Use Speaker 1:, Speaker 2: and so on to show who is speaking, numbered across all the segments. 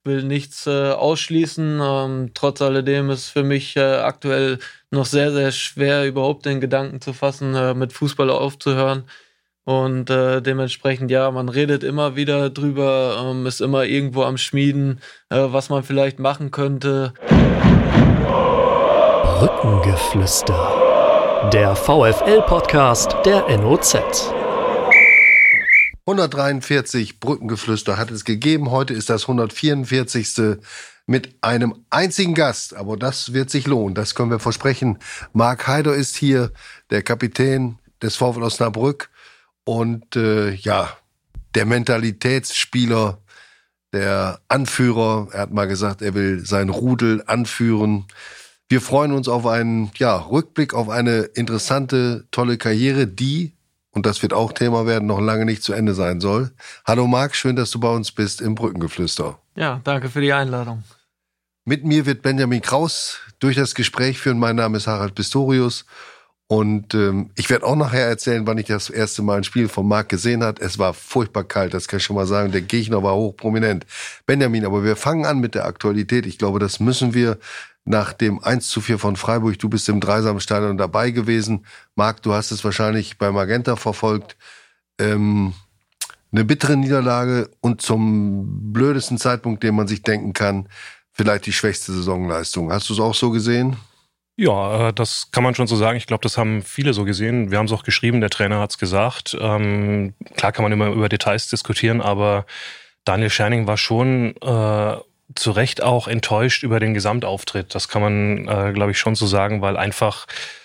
Speaker 1: will nichts ausschließen. Trotz alledem ist für mich aktuell noch sehr, sehr schwer, überhaupt den Gedanken zu fassen, mit Fußball aufzuhören. Und dementsprechend, ja, man redet immer wieder drüber, ist immer irgendwo am Schmieden, was man vielleicht machen könnte.
Speaker 2: Brückengeflüster, der VfL-Podcast der NOZ.
Speaker 3: 143 Brückengeflüster hat es gegeben. Heute ist das 144. mit einem einzigen Gast. Aber das wird sich lohnen, das können wir versprechen. Marc Haider ist hier, der Kapitän des VfL Osnabrück. Und der Mentalitätsspieler, der Anführer. Er hat mal gesagt, er will sein Rudel anführen. Wir freuen uns auf einen Rückblick auf eine interessante, tolle Karriere, die, und das wird auch Thema werden, noch lange nicht zu Ende sein soll. Hallo Marc, schön, dass du bei uns bist im Brückengeflüster.
Speaker 1: Ja, danke für die Einladung.
Speaker 3: Mit mir wird Benjamin Kraus durch das Gespräch führen. Mein Name ist Harald Pistorius. Und ich werde auch nachher erzählen, wann ich das erste Mal ein Spiel von Marc gesehen habe. Es war furchtbar kalt, das kann ich schon mal sagen. Der Gegner war hochprominent. Benjamin, aber wir fangen an mit der Aktualität. Ich glaube, das müssen wir nach dem 1:4 von Freiburg. Du bist im Dreisamstadion dabei gewesen. Marc, du hast es wahrscheinlich bei Magenta verfolgt. Eine bittere Niederlage und zum blödesten Zeitpunkt, den man sich denken kann, vielleicht die schwächste Saisonleistung. Hast du es auch so gesehen?
Speaker 4: Ja, das kann man schon so sagen. Ich glaube, das haben viele so gesehen. Wir haben es auch geschrieben, der Trainer hat es gesagt. Klar kann man immer über Details diskutieren, aber Daniel Scherning war schon zu Recht auch enttäuscht über den Gesamtauftritt. Das kann man, glaube ich, schon so sagen, weil einfach,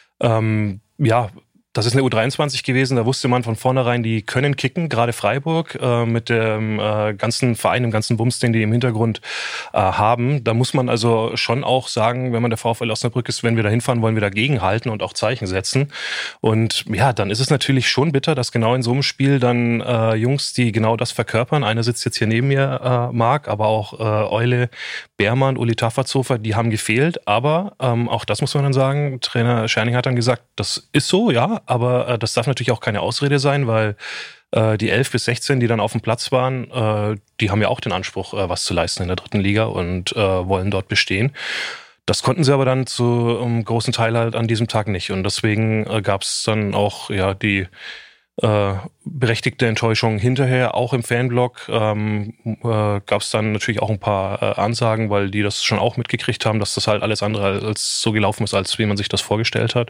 Speaker 4: das ist eine U23 gewesen, da wusste man von vornherein, die können kicken, gerade Freiburg, mit dem ganzen Verein, dem ganzen Bums, den die im Hintergrund haben. Da muss man also schon auch sagen, wenn man der VfL Osnabrück ist, wenn wir da hinfahren, wollen wir dagegen halten und auch Zeichen setzen. Und ja, dann ist es natürlich schon bitter, dass genau in so einem Spiel dann Jungs, die genau das verkörpern, einer sitzt jetzt hier neben mir, Marc, aber auch Eule, Beermann, Uli Taffertshofer, die haben gefehlt. Aber auch das muss man dann sagen, Trainer Scherning hat dann gesagt, das ist so, ja, aber das darf natürlich auch keine Ausrede sein, weil die 11 bis 16, die dann auf dem Platz waren, die haben ja auch den Anspruch, was zu leisten in der dritten Liga und wollen dort bestehen. Das konnten sie aber dann zu einem großen Teil halt an diesem Tag nicht. Und deswegen gab es dann auch die berechtigte Enttäuschung hinterher, auch im Fanblog gab es dann natürlich auch ein paar Ansagen, weil die das schon auch mitgekriegt haben, dass das halt alles andere als so gelaufen ist, als wie man sich das vorgestellt hat.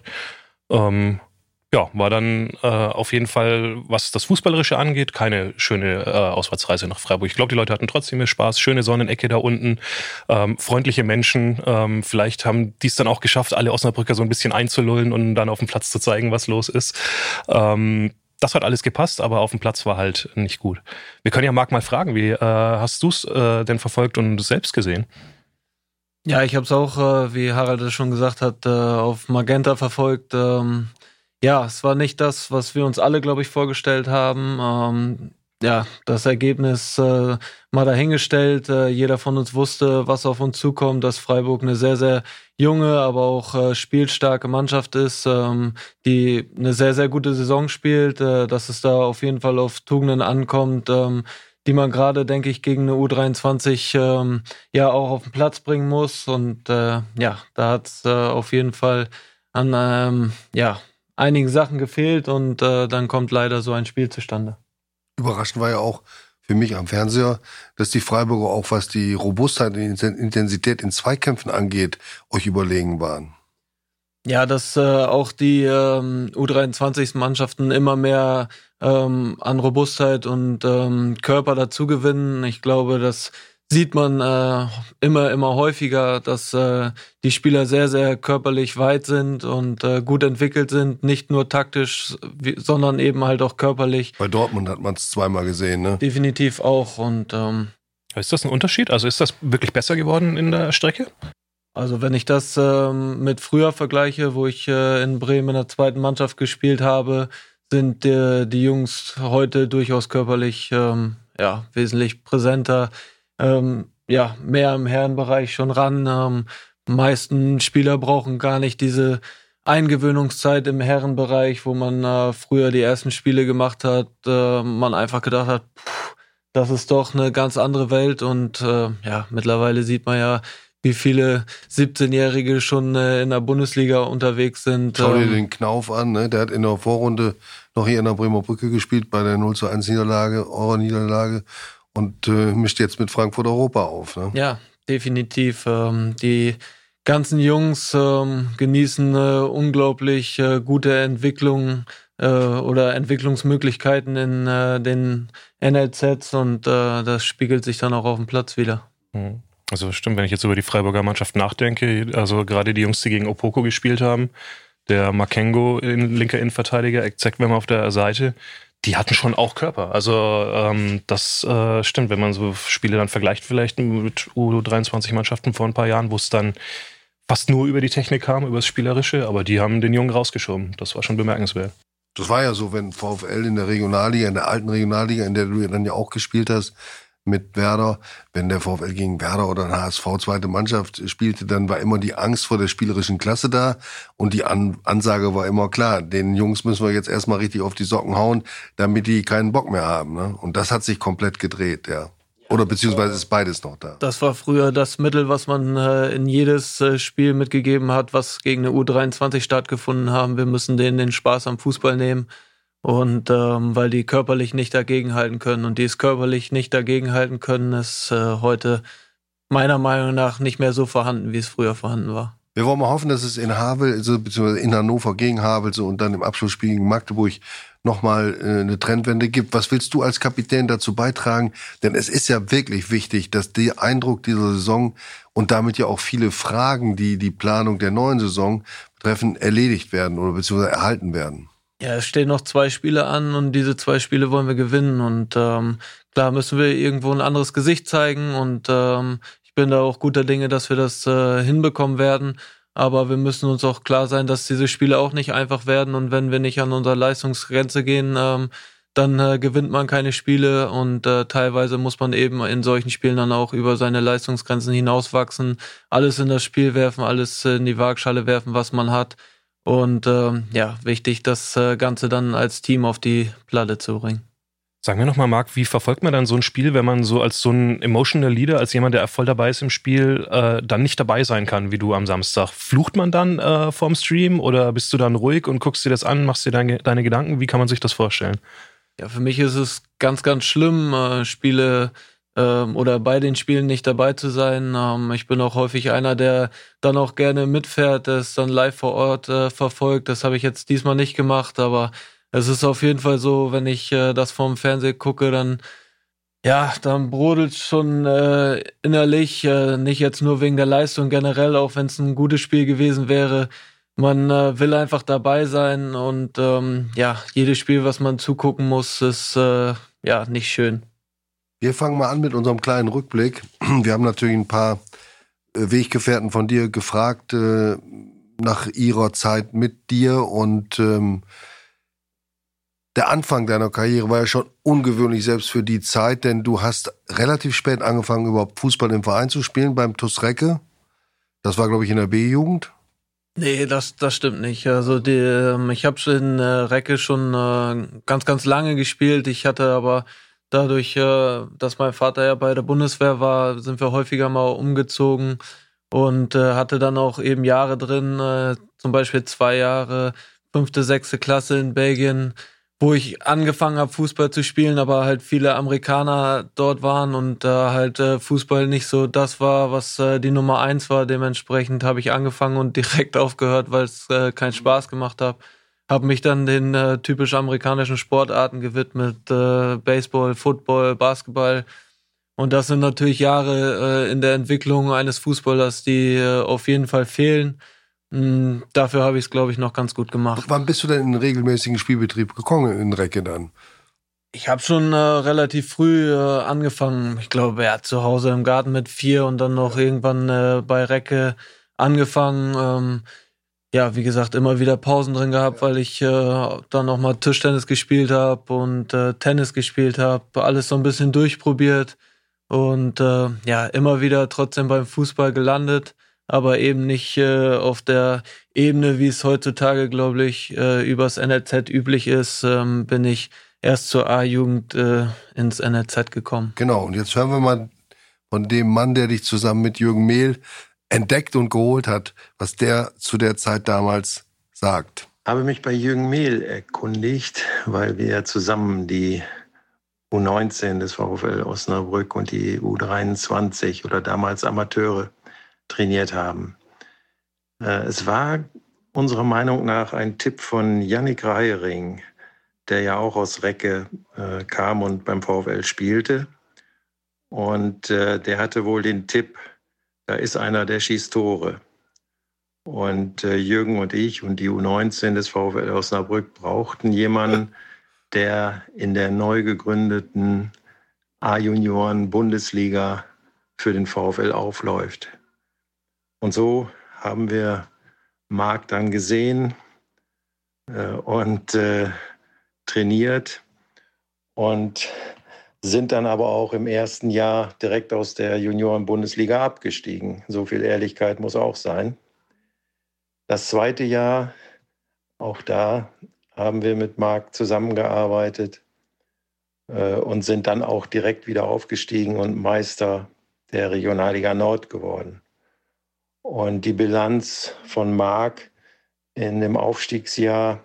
Speaker 4: War dann auf jeden Fall, was das Fußballerische angeht, keine schöne Auswärtsreise nach Freiburg. Ich glaube, die Leute hatten trotzdem mehr Spaß. Schöne Sonnenecke da unten, freundliche Menschen. Vielleicht haben die es dann auch geschafft, alle Osnabrücker so ein bisschen einzulullen und dann auf dem Platz zu zeigen, was los ist. Das hat alles gepasst, aber auf dem Platz war halt nicht gut. Wir können ja Marc mal fragen, wie hast du es denn verfolgt und selbst gesehen?
Speaker 1: Ja, ich habe es auch, wie Harald es schon gesagt hat, auf Magenta verfolgt. Es war nicht das, was wir uns alle, glaube ich, vorgestellt haben. Das Ergebnis mal dahingestellt. Jeder von uns wusste, was auf uns zukommt, dass Freiburg eine sehr, sehr junge, aber auch spielstarke Mannschaft ist, die eine sehr, sehr gute Saison spielt, dass es da auf jeden Fall auf Tugenden ankommt, die man gerade, denke ich, gegen eine U23 auch auf den Platz bringen muss. Und da hat es auf jeden Fall an einigen Sachen gefehlt und dann kommt leider so ein Spiel zustande.
Speaker 3: Überraschend war ja auch für mich am Fernseher, dass die Freiburger auch, was die Robustheit und Intensität in Zweikämpfen angeht, euch überlegen waren.
Speaker 1: Ja, dass auch die U23-Mannschaften immer mehr an Robustheit und Körper dazu gewinnen. Ich glaube, das sieht man immer häufiger, dass die Spieler sehr, sehr körperlich weit sind und gut entwickelt sind. Nicht nur taktisch, sondern eben halt auch körperlich.
Speaker 3: Bei Dortmund hat man es zweimal gesehen, ne?
Speaker 1: Definitiv auch. Und
Speaker 4: ist das ein Unterschied? Also ist das wirklich besser geworden in der Strecke?
Speaker 1: Also wenn ich das mit früher vergleiche, wo ich in Bremen in der zweiten Mannschaft gespielt habe, sind die Jungs heute durchaus körperlich wesentlich präsenter. Mehr im Herrenbereich schon ran. Meisten Spieler brauchen gar nicht diese Eingewöhnungszeit im Herrenbereich, wo man früher die ersten Spiele gemacht hat. Man einfach gedacht hat, das ist doch eine ganz andere Welt und mittlerweile sieht man ja, wie viele 17-Jährige schon in der Bundesliga unterwegs sind.
Speaker 3: Schau dir den Knauf an, ne? Der hat in der Vorrunde noch hier in der Bremer Brücke gespielt bei der 0:1 Euro-Niederlage und mischt jetzt mit Frankfurt Europa auf. Ne?
Speaker 1: Ja, definitiv. Die ganzen Jungs genießen unglaublich gute Entwicklung oder Entwicklungsmöglichkeiten in den NLZs und das spiegelt sich dann auch auf dem Platz wieder.
Speaker 4: Also stimmt, wenn ich jetzt über die Freiburger Mannschaft nachdenke, also gerade die Jungs, die gegen Opoko gespielt haben, der Makengo, linker Innenverteidiger, Ekzekwem auf der Seite, die hatten schon auch Körper. Also das stimmt, wenn man so Spiele dann vergleicht vielleicht mit U23-Mannschaften vor ein paar Jahren, wo es dann fast nur über die Technik kam, über das Spielerische, aber die haben den Jungen rausgeschoben. Das war schon bemerkenswert.
Speaker 3: Das war ja so, wenn VfL in der Regionalliga, in der alten Regionalliga, in der du dann ja auch gespielt hast, mit Werder, wenn der VfL gegen Werder oder eine HSV zweite Mannschaft spielte, dann war immer die Angst vor der spielerischen Klasse da und die Ansage war immer klar, den Jungs müssen wir jetzt erstmal richtig auf die Socken hauen, damit die keinen Bock mehr haben. Ne? Und das hat sich komplett gedreht, ja. Oder beziehungsweise ist beides noch da.
Speaker 1: Das war früher das Mittel, was man in jedes Spiel mitgegeben hat, was gegen eine U23 stattgefunden haben. Wir müssen denen den Spaß am Fußball nehmen. Und weil die körperlich nicht dagegenhalten können. Und die es körperlich nicht dagegenhalten können, ist heute meiner Meinung nach nicht mehr so vorhanden, wie es früher vorhanden war.
Speaker 3: Wir wollen mal hoffen, dass es in Havel, beziehungsweise in Hannover gegen Havel und dann im Abschlussspiel gegen Magdeburg nochmal eine Trendwende gibt. Was willst du als Kapitän dazu beitragen? Denn es ist ja wirklich wichtig, dass der Eindruck dieser Saison und damit ja auch viele Fragen, die die Planung der neuen Saison betreffen, erledigt werden oder beziehungsweise erhalten werden.
Speaker 1: Ja, es stehen noch 2 Spiele an und diese 2 Spiele wollen wir gewinnen und klar müssen wir irgendwo ein anderes Gesicht zeigen und ich bin da auch guter Dinge, dass wir das hinbekommen werden, aber wir müssen uns auch klar sein, dass diese Spiele auch nicht einfach werden und wenn wir nicht an unsere Leistungsgrenze gehen, dann gewinnt man keine Spiele und teilweise muss man eben in solchen Spielen dann auch über seine Leistungsgrenzen hinauswachsen, alles in das Spiel werfen, alles in die Waagschale werfen, was man hat. Und wichtig, das Ganze dann als Team auf die Platte zu bringen.
Speaker 4: Sag mir nochmal, Marc, wie verfolgt man dann so ein Spiel, wenn man so als so ein emotional Leader, als jemand, der voll dabei ist im Spiel, dann nicht dabei sein kann, wie du am Samstag? Flucht man dann vorm Stream oder bist du dann ruhig und guckst dir das an, machst dir deine Gedanken? Wie kann man sich das vorstellen?
Speaker 1: Ja, für mich ist es ganz, ganz schlimm, Spiele oder bei den Spielen nicht dabei zu sein. Ich bin auch häufig einer, der dann auch gerne mitfährt, der es dann live vor Ort verfolgt. Das habe ich jetzt diesmal nicht gemacht, aber es ist auf jeden Fall so, wenn ich das vorm Fernseher gucke, dann brodelt es schon innerlich, nicht jetzt nur wegen der Leistung, generell, auch wenn es ein gutes Spiel gewesen wäre. Man will einfach dabei sein und jedes Spiel, was man zugucken muss, ist nicht schön.
Speaker 3: Wir fangen mal an mit unserem kleinen Rückblick. Wir haben natürlich ein paar Weggefährten von dir gefragt nach ihrer Zeit mit dir und der Anfang deiner Karriere war ja schon ungewöhnlich selbst für die Zeit, denn du hast relativ spät angefangen, überhaupt Fußball im Verein zu spielen beim TuS Recke. Das war, glaube ich, in der B-Jugend.
Speaker 1: Nee, das stimmt nicht. Also ich habe in Recke schon ganz, ganz lange gespielt. Ich hatte aber dadurch, dass mein Vater ja bei der Bundeswehr war, sind wir häufiger mal umgezogen und hatte dann auch eben Jahre drin, zum Beispiel 2 Jahre, 5., 6. Klasse in Belgien, wo ich angefangen habe, Fußball zu spielen, aber halt viele Amerikaner dort waren und halt Fußball nicht so das war, was die Nummer 1 war. Dementsprechend habe ich angefangen und direkt aufgehört, weil es keinen Spaß gemacht hat. Habe mich dann den typisch amerikanischen Sportarten gewidmet, Baseball, Football, Basketball. Und das sind natürlich Jahre in der Entwicklung eines Fußballers, die auf jeden Fall fehlen. Dafür habe ich es, glaube ich, noch ganz gut gemacht.
Speaker 3: Wann bist du denn in den regelmäßigen Spielbetrieb gekommen in Recke dann?
Speaker 1: Ich habe schon relativ früh angefangen. Ich glaube, zu Hause im Garten mit 4 und dann noch irgendwann bei Recke angefangen. Wie gesagt, immer wieder Pausen drin gehabt, weil ich dann noch mal Tischtennis gespielt habe und Tennis gespielt habe. Alles so ein bisschen durchprobiert und immer wieder trotzdem beim Fußball gelandet, aber eben nicht auf der Ebene, wie es heutzutage, glaube ich, übers NLZ üblich ist, bin ich erst zur A-Jugend ins NLZ gekommen.
Speaker 3: Genau, und jetzt hören wir mal von dem Mann, der dich zusammen mit Jürgen Mehl entdeckt und geholt hat, was der zu der Zeit damals sagt.
Speaker 5: Ich habe mich bei Jürgen Mehl erkundigt, weil wir zusammen die U19 des VfL Osnabrück und die U23 oder damals Amateure trainiert haben. Es war unserer Meinung nach ein Tipp von Yannick Reiering, der ja auch aus Recke kam und beim VfL spielte. Und der hatte wohl den Tipp, da ist einer, der schießt Tore. Und Jürgen und ich und die U19 des VfL Osnabrück brauchten jemanden, der in der neu gegründeten A-Junioren-Bundesliga für den VfL aufläuft. Und so haben wir Marc dann gesehen und trainiert und sind dann aber auch im ersten Jahr direkt aus der Junioren-Bundesliga abgestiegen. So viel Ehrlichkeit muss auch sein. Das zweite Jahr, auch da haben wir mit Marc zusammengearbeitet und sind dann auch direkt wieder aufgestiegen und Meister der Regionalliga Nord geworden. Und die Bilanz von Marc in dem Aufstiegsjahr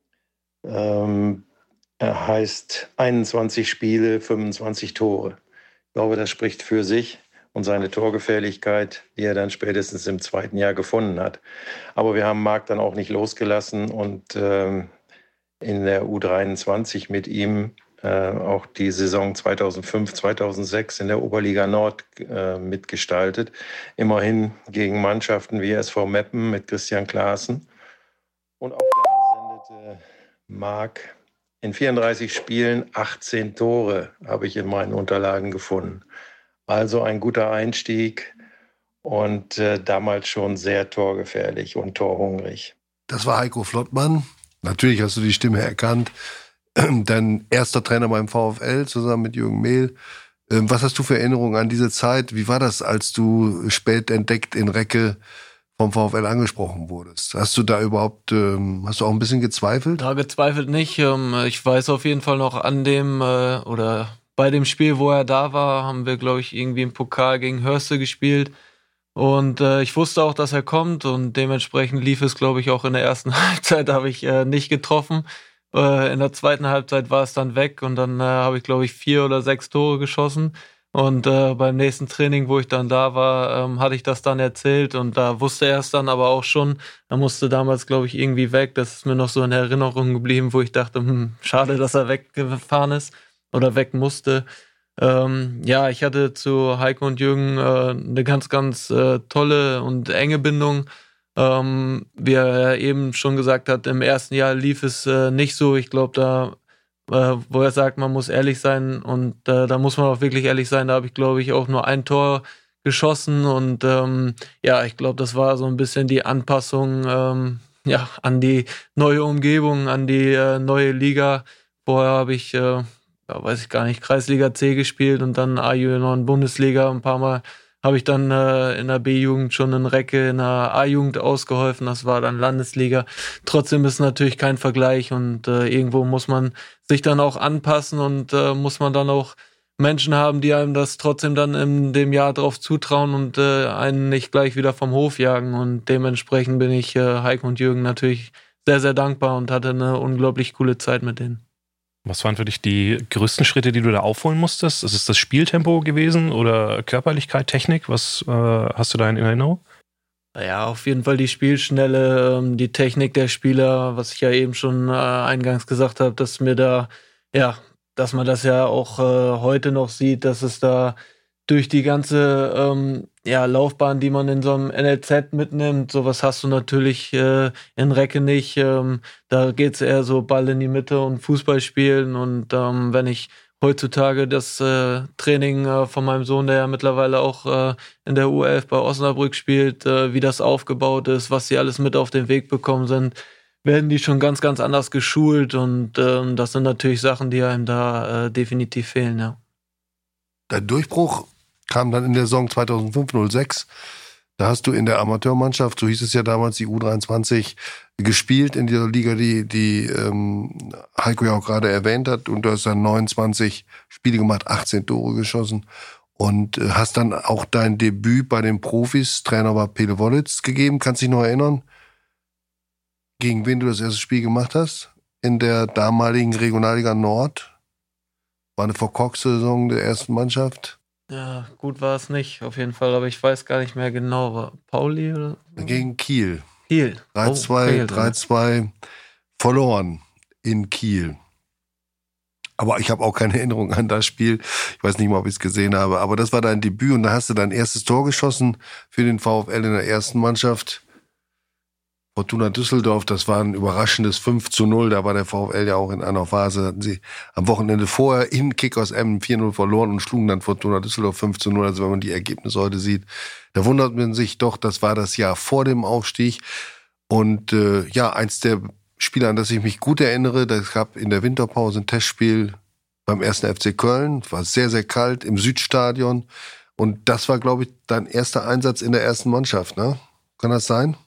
Speaker 5: heißt 21 Spiele, 25 Tore. Ich glaube, das spricht für sich und seine Torgefährlichkeit, die er dann spätestens im zweiten Jahr gefunden hat. Aber wir haben Marc dann auch nicht losgelassen und in der U23 mit ihm auch die Saison 2005, 2006 in der Oberliga Nord mitgestaltet. Immerhin gegen Mannschaften wie SV Meppen mit Christian Klaassen. Und auch da sendete Marc in 34 Spielen 18 Tore, habe ich in meinen Unterlagen gefunden. Also ein guter Einstieg und damals schon sehr torgefährlich und torhungrig.
Speaker 3: Das war Heiko Flottmann. Natürlich hast du die Stimme erkannt. Dein erster Trainer beim VfL zusammen mit Jürgen Mehl. Was hast du für Erinnerungen an diese Zeit? Wie war das, als du spät entdeckt in Recke vom VfL angesprochen wurdest? Hast du da überhaupt, hast du auch ein bisschen gezweifelt?
Speaker 1: Da gezweifelt nicht. Ich weiß auf jeden Fall noch an dem, oder bei dem Spiel, wo er da war, haben wir, glaube ich, irgendwie im Pokal gegen Hörste gespielt. Und ich wusste auch, dass er kommt und dementsprechend lief es, glaube ich, auch in der ersten Halbzeit, habe ich nicht getroffen. In der zweiten Halbzeit war es dann weg und dann habe ich, glaube ich, 4 oder 6 Tore geschossen. Und beim nächsten Training, wo ich dann da war, hatte ich das dann erzählt und da wusste er es dann aber auch schon. Er musste damals, glaube ich, irgendwie weg. Das ist mir noch so in Erinnerung geblieben, wo ich dachte, schade, dass er weggefahren ist oder weg musste. Ja, ich hatte zu Heiko und Jürgen eine ganz, ganz tolle und enge Bindung. Wie er eben schon gesagt hat, im ersten Jahr lief es nicht so. Ich glaube, da wo er sagt, man muss ehrlich sein und da muss man auch wirklich ehrlich sein, da habe ich, glaube ich, auch nur ein Tor geschossen und ja, ich glaube, das war so ein bisschen die Anpassung an die neue Umgebung, an die neue Liga. Vorher habe ich, weiß ich gar nicht, Kreisliga C gespielt und dann A-Junioren Bundesliga. Ein paar Mal habe ich dann in der B-Jugend schon in Recke in der A-Jugend ausgeholfen. Das war dann Landesliga. Trotzdem ist es natürlich kein Vergleich und irgendwo muss man sich dann auch anpassen und muss man dann auch Menschen haben, die einem das trotzdem dann in dem Jahr drauf zutrauen und einen nicht gleich wieder vom Hof jagen. Und dementsprechend bin ich Heiko und Jürgen natürlich sehr, sehr dankbar und hatte eine unglaublich coole Zeit mit denen.
Speaker 4: Was waren für dich die größten Schritte, die du da aufholen musstest? Ist es das Spieltempo gewesen oder Körperlichkeit, Technik? Was hast du da in Erinnerung?
Speaker 1: Ja, auf jeden Fall die Spielschnelle, die Technik der Spieler, was ich ja eben schon eingangs gesagt habe, dass mir da, ja, dass man das ja auch heute noch sieht, dass es da durch die ganze Laufbahn, die man in so einem NLZ mitnimmt, sowas hast du natürlich in Recke nicht. Da geht's eher so Ball in die Mitte und Fußball spielen. Und wenn ich heutzutage das Training von meinem Sohn, der ja mittlerweile auch in der U11 bei Osnabrück spielt, wie das aufgebaut ist, was sie alles mit auf den Weg bekommen sind, werden die schon ganz, ganz anders geschult. Und das sind natürlich Sachen, die einem da definitiv fehlen, ja.
Speaker 3: Der Durchbruch kam dann in der Saison 2005/06. Da hast du in der Amateurmannschaft, so hieß es ja damals, die U23, gespielt in dieser Liga, die Heiko ja auch gerade erwähnt hat. Und du hast dann 29 Spiele gemacht, 18 Tore geschossen. Und hast dann auch dein Debüt bei den Profis, Trainer war Pele Wollitz, gegeben. Kannst du dich noch erinnern, gegen wen du das erste Spiel gemacht hast? In der damaligen Regionalliga Nord. War eine verkorkste Saison der ersten Mannschaft.
Speaker 1: Ja, gut war es nicht, auf jeden Fall, aber ich weiß gar nicht mehr genau. War Pauli oder?
Speaker 3: Gegen Kiel.
Speaker 1: Kiel.
Speaker 3: 3-2 verloren in Kiel. Aber ich habe auch keine Erinnerung an das Spiel. Ich weiß nicht mal, ob ich es gesehen habe. Aber das war dein Debüt und da hast du dein erstes Tor geschossen für den VfL in der ersten Mannschaft. Fortuna Düsseldorf, das war ein überraschendes 5-0. Da war der VfL ja auch in einer Phase, hatten sie am Wochenende vorher in Kickers Emmen 4-0 verloren und schlugen dann Fortuna Düsseldorf 5-0. Also wenn man die Ergebnisse heute sieht, da wundert man sich doch, das war das Jahr vor dem Aufstieg. Und eins der Spiele, an das ich mich gut erinnere, das gab in der Winterpause ein Testspiel beim 1. FC Köln. War sehr, sehr kalt im Südstadion. Und das war, glaube ich, dein erster Einsatz in der ersten Mannschaft, ne? Kann das sein?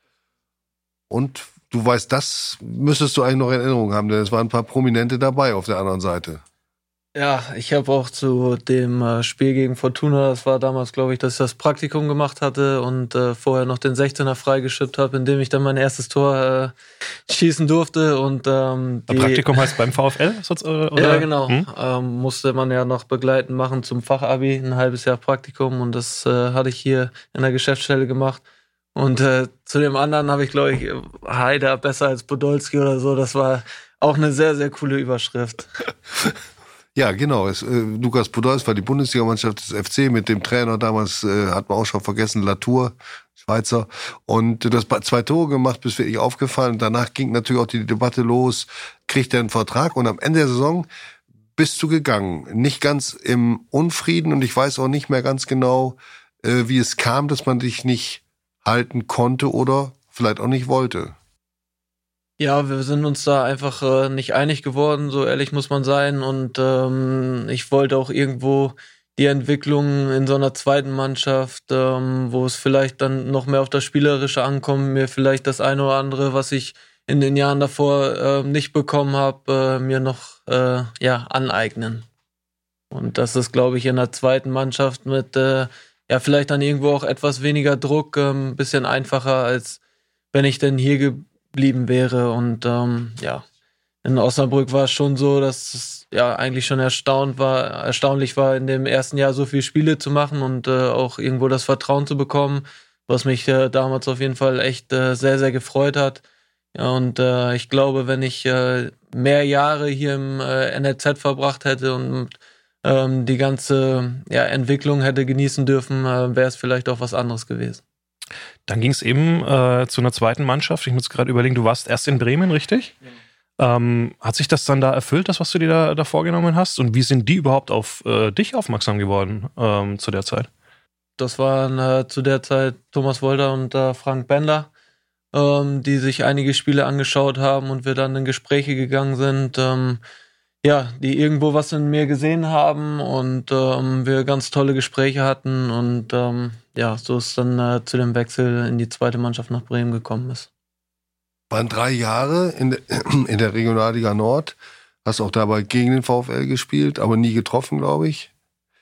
Speaker 3: Und du weißt, das müsstest du eigentlich noch in Erinnerung haben, denn es waren ein paar Prominente dabei auf der anderen Seite.
Speaker 1: Ja, ich habe auch zu dem Spiel gegen Fortuna, das war damals, glaube ich, dass ich das Praktikum gemacht hatte und vorher noch den 16er freigeschippt habe, indem ich dann mein erstes Tor schießen durfte. Und
Speaker 4: Praktikum heißt beim VfL? Oder?
Speaker 1: Ja, genau. Musste man ja noch begleitend machen zum Fachabi, ein halbes Jahr Praktikum und das hatte ich hier in der Geschäftsstelle gemacht. Und zu dem anderen habe ich, glaube ich, Haider besser als Podolski oder so. Das war auch eine sehr, sehr coole Überschrift.
Speaker 3: Ja, genau. Lukas Podolski war die Bundesligamannschaft des FC mit dem Trainer damals, hat man auch schon vergessen, Latour, Schweizer. Und du hast 2 Tore gemacht, bist wirklich aufgefallen. Danach ging natürlich auch die Debatte los, kriegt er einen Vertrag? Und am Ende der Saison bist du gegangen. Nicht ganz im Unfrieden und ich weiß auch nicht mehr ganz genau, wie es kam, dass man dich nicht halten konnte oder vielleicht auch nicht wollte.
Speaker 1: Ja, wir sind uns da einfach nicht einig geworden, so ehrlich muss man sein. Und ich wollte auch irgendwo die Entwicklung in so einer zweiten Mannschaft, wo es vielleicht dann noch mehr auf das Spielerische ankommt, mir vielleicht das eine oder andere, was ich in den Jahren davor nicht bekommen habe, mir noch aneignen. Und das ist, glaube ich, in der zweiten Mannschaft mit vielleicht dann irgendwo auch etwas weniger Druck, ein bisschen einfacher, als wenn ich denn hier geblieben wäre. Und in Osnabrück war es schon so, dass es eigentlich schon erstaunlich war, in dem ersten Jahr so viele Spiele zu machen und auch irgendwo das Vertrauen zu bekommen, was mich damals auf jeden Fall echt sehr, sehr gefreut hat. Ja, und ich glaube, wenn ich mehr Jahre hier im NLZ verbracht hätte und die ganze Entwicklung hätte genießen dürfen, wäre es vielleicht auch was anderes gewesen.
Speaker 4: Dann ging es eben zu einer zweiten Mannschaft. Ich muss gerade überlegen, du warst erst in Bremen, richtig? Ja. Hat sich das dann da erfüllt, das, was du dir da vorgenommen hast? Und wie sind die überhaupt auf dich aufmerksam geworden zu der Zeit?
Speaker 1: Das waren zu der Zeit Thomas Wolter und Frank Bender, die sich einige Spiele angeschaut haben und wir dann in Gespräche gegangen sind, die irgendwo was in mir gesehen haben und wir ganz tolle Gespräche hatten und so ist dann zu dem Wechsel in die zweite Mannschaft nach Bremen gekommen ist.
Speaker 3: Waren 3 Jahre in der Regionalliga Nord, hast auch dabei gegen den VfL gespielt, aber nie getroffen, glaube ich.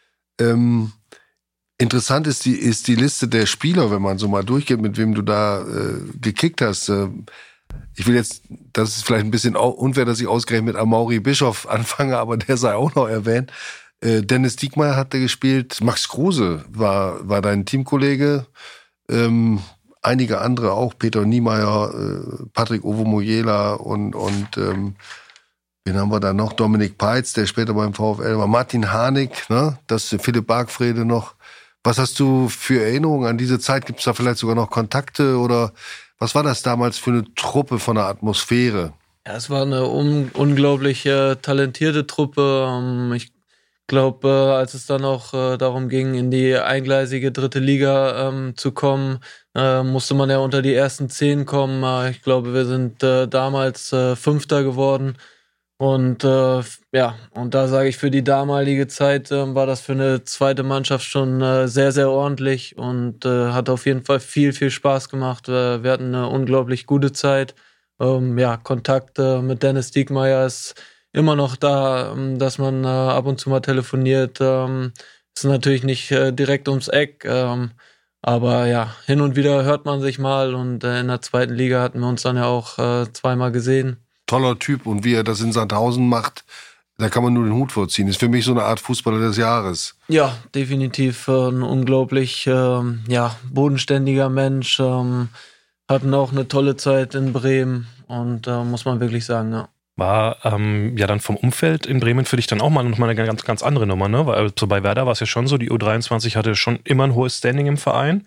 Speaker 3: Interessant ist die Liste der Spieler, wenn man so mal durchgeht, mit wem du da gekickt hast. Ich will jetzt, das ist vielleicht ein bisschen unfair, dass ich ausgerechnet mit Amaury Bischof anfange, aber der sei auch noch erwähnt. Dennis Diekmeyer hatte gespielt, Max Kruse war dein Teamkollege, einige andere auch, Peter Niemeyer, Patrick Ovomoyela und wen haben wir da noch? Dominik Peitz, der später beim VfL war, Martin Harnik, ne? Das ist Philipp Bargfrede noch. Was hast du für Erinnerungen an diese Zeit? Gibt es da vielleicht sogar noch Kontakte oder was war das damals für eine Truppe von der Atmosphäre?
Speaker 1: Ja, es war eine unglaublich talentierte Truppe. Ich glaube, als es dann auch darum ging, in die eingleisige 3. Liga zu kommen, musste man ja unter die ersten 10 kommen. Ich glaube, wir sind damals 5. geworden. Und und da sage ich, für die damalige Zeit war das für eine zweite Mannschaft schon sehr, sehr ordentlich und hat auf jeden Fall viel, viel Spaß gemacht. Wir hatten eine unglaublich gute Zeit. Kontakt mit Dennis Diekmeyer ist immer noch da, dass man ab und zu mal telefoniert. Ist natürlich nicht direkt ums Eck, aber ja, hin und wieder hört man sich mal und in der zweiten Liga hatten wir uns dann ja auch zweimal gesehen.
Speaker 3: Toller Typ und wie er das in Sandhausen macht, da kann man nur den Hut vorziehen. Ist für mich so eine Art Fußballer des Jahres.
Speaker 1: Ja, definitiv ein unglaublich bodenständiger Mensch. Hatten auch eine tolle Zeit in Bremen und muss man wirklich sagen, ja.
Speaker 4: War dann vom Umfeld in Bremen für dich dann auch noch mal eine ganz, ganz andere Nummer, ne? Weil also bei Werder war es ja schon so, die U23 hatte schon immer ein hohes Standing im Verein.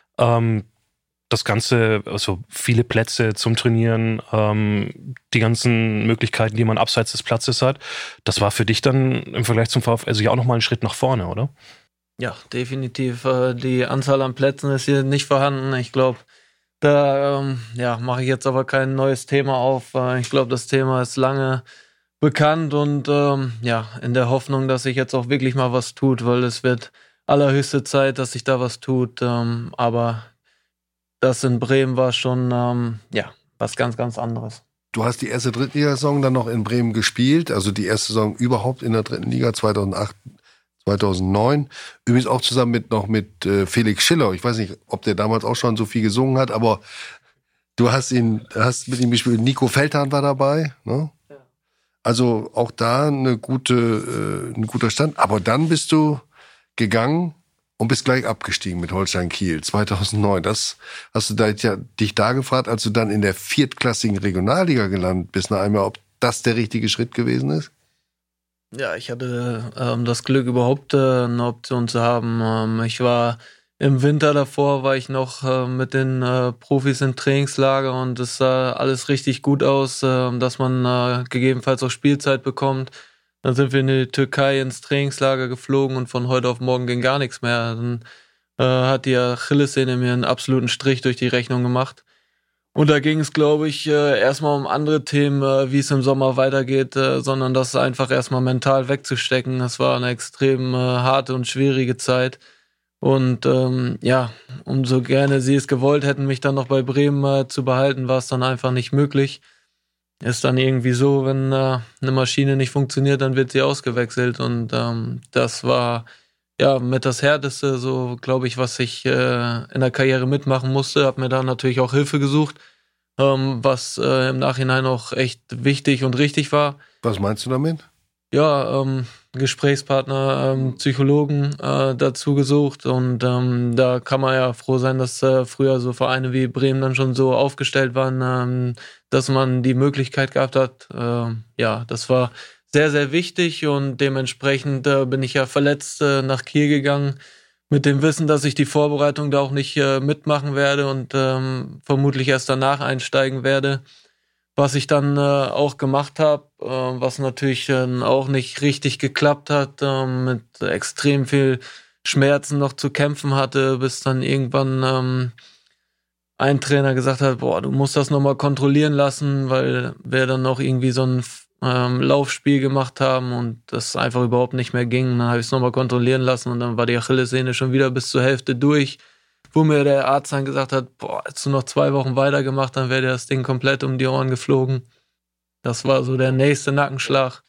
Speaker 4: Das Ganze, also viele Plätze zum Trainieren, die ganzen Möglichkeiten, die man abseits des Platzes hat, das war für dich dann im Vergleich zum VfL also ja auch nochmal ein Schritt nach vorne, oder?
Speaker 1: Ja, definitiv. Die Anzahl an Plätzen ist hier nicht vorhanden. Ich glaube, da mache ich jetzt aber kein neues Thema auf. Ich glaube, das Thema ist lange bekannt und in der Hoffnung, dass sich jetzt auch wirklich mal was tut, weil es wird allerhöchste Zeit, dass sich da was tut. Aber das in Bremen war schon was ganz, ganz anderes.
Speaker 3: Du hast die erste Drittligasaison dann noch in Bremen gespielt, also die erste Saison überhaupt in der dritten Liga 2008, 2009. Übrigens auch zusammen mit Felix Schiller. Ich weiß nicht, ob der damals auch schon so viel gesungen hat, aber du hast mit ihm gespielt. Nico Feldhahn war dabei, ne? Ja. Also auch da ein guter Stand. Aber dann bist du gegangen und bist gleich abgestiegen mit Holstein Kiel 2009. Das hast du dich da gefragt, als du dann in der viertklassigen Regionalliga gelandet bist, nach einem Jahr, ob das der richtige Schritt gewesen ist?
Speaker 1: Ja, ich hatte das Glück, überhaupt eine Option zu haben. Ich war im Winter davor, war ich noch mit den Profis im Trainingslager und es sah alles richtig gut aus, dass man gegebenenfalls auch Spielzeit bekommt. Dann sind wir in die Türkei ins Trainingslager geflogen und von heute auf morgen ging gar nichts mehr. Dann hat die Achillessehne mir einen absoluten Strich durch die Rechnung gemacht. Und da ging es, glaube ich, erstmal um andere Themen, wie es im Sommer weitergeht, sondern das einfach erstmal mental wegzustecken. Das war eine extrem harte und schwierige Zeit. Und umso gerne sie es gewollt hätten, mich dann noch bei Bremen zu behalten, war es dann einfach nicht möglich. Ist dann irgendwie so, wenn eine Maschine nicht funktioniert, dann wird sie ausgewechselt. Und das war mit das Härteste, so glaube ich, was ich in der Karriere mitmachen musste. Hab mir da natürlich auch Hilfe gesucht, was im Nachhinein auch echt wichtig und richtig war.
Speaker 3: Was meinst du damit?
Speaker 1: Ja, Gesprächspartner, Psychologen dazu gesucht und da kann man ja froh sein, dass früher so Vereine wie Bremen dann schon so aufgestellt waren, dass man die Möglichkeit gehabt hat. Das war sehr, sehr wichtig und dementsprechend bin ich ja verletzt nach Kiel gegangen mit dem Wissen, dass ich die Vorbereitung da auch nicht mitmachen werde und vermutlich erst danach einsteigen werde. Was ich dann auch gemacht habe, was natürlich auch nicht richtig geklappt hat, mit extrem viel Schmerzen noch zu kämpfen hatte, bis dann irgendwann ein Trainer gesagt hat, du musst das nochmal kontrollieren lassen, weil wir dann noch irgendwie so ein Laufspiel gemacht haben und das einfach überhaupt nicht mehr ging. Dann habe ich es nochmal kontrollieren lassen und dann war die Achillessehne schon wieder bis zur Hälfte durch, wo mir der Arzt dann gesagt hat, hättest du noch 2 Wochen weitergemacht, dann wäre dir das Ding komplett um die Ohren geflogen. Das war so der nächste Nackenschlag.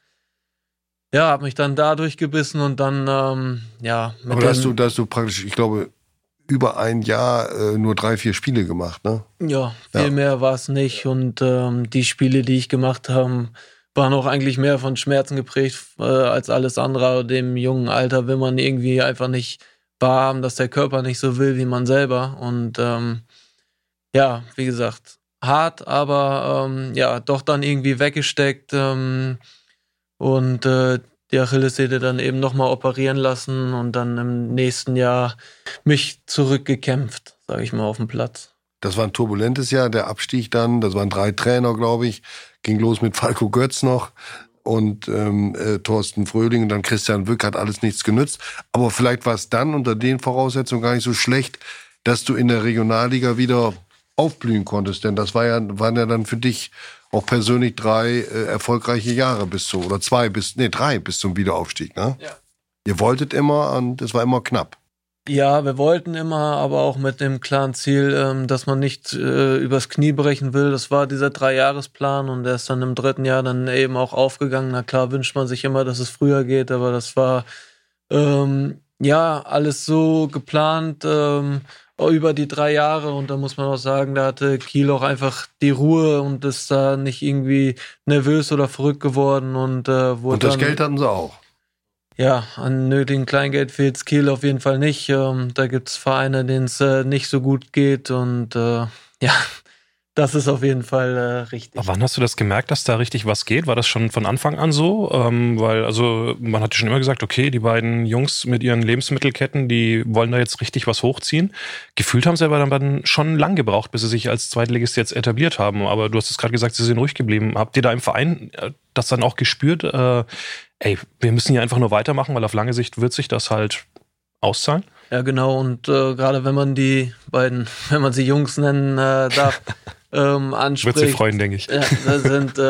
Speaker 1: Ja, habe mich dann da durchgebissen und dann, Aber
Speaker 3: da hast du praktisch, ich glaube, über ein Jahr nur 3-4 Spiele gemacht, ne?
Speaker 1: Ja, viel mehr war es nicht und die Spiele, die ich gemacht habe, waren auch eigentlich mehr von Schmerzen geprägt als alles andere. Dem jungen Alter will man irgendwie einfach nicht wahrhaben, dass der Körper nicht so will wie man selber. Und wie gesagt, hart, aber doch dann irgendwie weggesteckt und die Achillessehne dann eben nochmal operieren lassen und dann im nächsten Jahr mich zurückgekämpft, sage ich mal, auf dem Platz.
Speaker 3: Das war ein turbulentes Jahr, der Abstieg dann, das waren 3 Trainer, glaube ich, ging los mit Falco Götz noch und Thorsten Fröhling und dann Christian Wück, hat alles nichts genützt. Aber vielleicht war es dann unter den Voraussetzungen gar nicht so schlecht, dass du in der Regionalliga wieder aufblühen konntest. Denn das waren ja dann für dich auch persönlich 3 erfolgreiche Jahre bis zum Wiederaufstieg. Ne?
Speaker 1: Ja.
Speaker 3: Ihr wolltet immer und es war immer knapp.
Speaker 1: Ja, wir wollten immer, aber auch mit dem klaren Ziel, dass man nicht übers Knie brechen will. Das war dieser 3-Jahresplan und der ist dann im 3. Jahr dann eben auch aufgegangen. Na klar wünscht man sich immer, dass es früher geht, aber das war alles so geplant über die 3 Jahre und da muss man auch sagen, da hatte Kiel auch einfach die Ruhe und ist da nicht irgendwie nervös oder verrückt geworden und wurde
Speaker 3: Und das
Speaker 1: dann,
Speaker 3: Geld hatten sie auch.
Speaker 1: ja, an nötigen Kleingeld fehlt's Kiel auf jeden Fall nicht. Da gibt's Vereine, denen es nicht so gut geht und das ist auf jeden Fall richtig.
Speaker 4: Aber wann hast du das gemerkt, dass da richtig was geht? War das schon von Anfang an so? Weil, also, man hat ja schon immer gesagt, okay, die beiden Jungs mit ihren Lebensmittelketten, die wollen da jetzt richtig was hochziehen. Gefühlt haben sie aber dann schon lang gebraucht, bis sie sich als Zweitligist jetzt etabliert haben. Aber du hast es gerade gesagt, sie sind ruhig geblieben. Habt ihr da im Verein das dann auch gespürt? Wir müssen hier einfach nur weitermachen, weil auf lange Sicht wird sich das halt auszahlen?
Speaker 1: Ja, genau. Und gerade wenn man die beiden, wenn man sie Jungs nennen darf, anspricht.
Speaker 4: Wird sich freuen, denke ich.
Speaker 1: Ja, das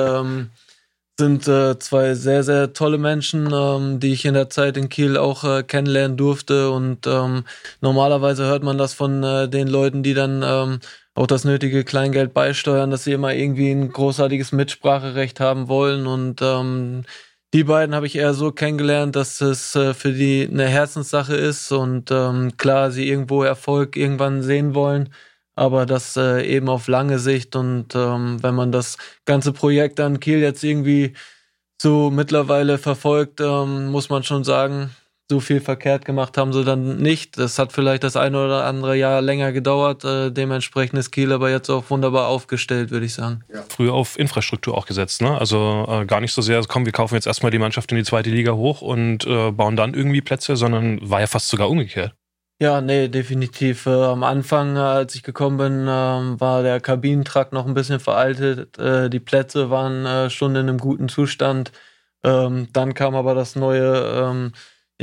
Speaker 1: sind 2 sehr, sehr tolle Menschen, die ich in der Zeit in Kiel auch kennenlernen durfte. Und normalerweise hört man das von den Leuten, die dann auch das nötige Kleingeld beisteuern, dass sie immer irgendwie ein großartiges Mitspracherecht haben wollen. Und die beiden habe ich eher so kennengelernt, dass es für die eine Herzenssache ist und klar, sie irgendwo Erfolg irgendwann sehen wollen, aber das eben auf lange Sicht und wenn man das ganze Projekt an Kiel jetzt irgendwie so mittlerweile verfolgt, muss man schon sagen, so viel verkehrt gemacht haben sie dann nicht. Das hat vielleicht das eine oder andere Jahr länger gedauert. Dementsprechend ist Kiel aber jetzt auch wunderbar aufgestellt, würde ich sagen.
Speaker 4: Ja. Früher auf Infrastruktur auch gesetzt, ne? Also gar nicht so sehr, komm, wir kaufen jetzt erstmal die Mannschaft in die 2. Liga hoch und bauen dann irgendwie Plätze, sondern war ja fast sogar umgekehrt.
Speaker 1: Ja, nee, definitiv. Am Anfang, als ich gekommen bin, war der Kabinentrakt noch ein bisschen veraltet. Die Plätze waren schon in einem guten Zustand. Dann kam aber das neue,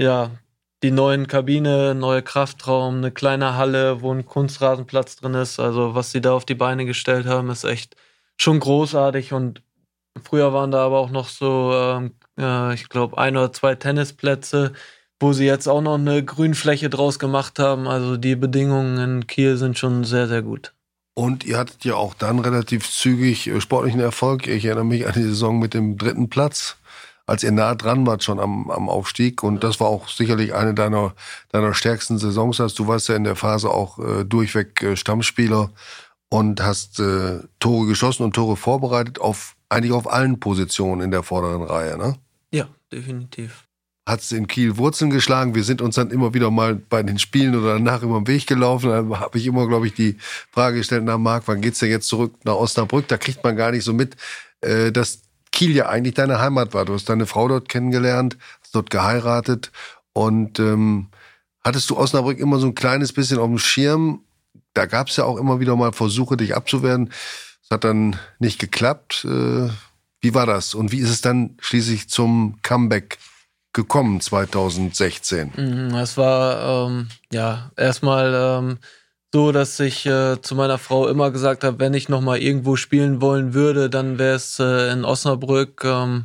Speaker 1: die neuen Kabine, neue Kraftraum, eine kleine Halle, wo ein Kunstrasenplatz drin ist. Also was sie da auf die Beine gestellt haben, ist echt schon großartig. Und früher waren da aber auch noch so, ich glaube, 1 oder 2 Tennisplätze, wo sie jetzt auch noch eine Grünfläche draus gemacht haben. Also die Bedingungen in Kiel sind schon sehr, sehr gut.
Speaker 3: Und ihr hattet ja auch dann relativ zügig sportlichen Erfolg. Ich erinnere mich an die Saison mit dem 3. Platz, als ihr nah dran wart schon am Aufstieg. Und das war auch sicherlich eine deiner stärksten Saisons. Du warst ja in der Phase auch durchweg Stammspieler und hast Tore geschossen und Tore vorbereitet, eigentlich auf allen Positionen in der vorderen Reihe, ne?
Speaker 1: Ja, definitiv.
Speaker 3: Hat es in Kiel Wurzeln geschlagen. Wir sind uns dann immer wieder mal bei den Spielen oder danach über den Weg gelaufen. Dann habe ich immer, glaube ich, die Frage gestellt, na Marc, wann geht's denn jetzt zurück nach Osnabrück? Da kriegt man gar nicht so mit, dass Kiel ja eigentlich deine Heimat war. Du hast deine Frau dort kennengelernt, hast dort geheiratet und hattest du Osnabrück immer so ein kleines bisschen auf dem Schirm? Da gab es ja auch immer wieder mal Versuche, dich abzuwehren. Das hat dann nicht geklappt. Wie war das? Und wie ist es dann schließlich zum Comeback gekommen 2016?
Speaker 1: Es war erstmal so, dass ich zu meiner Frau immer gesagt habe, wenn ich nochmal irgendwo spielen wollen würde, dann wäre es in Osnabrück.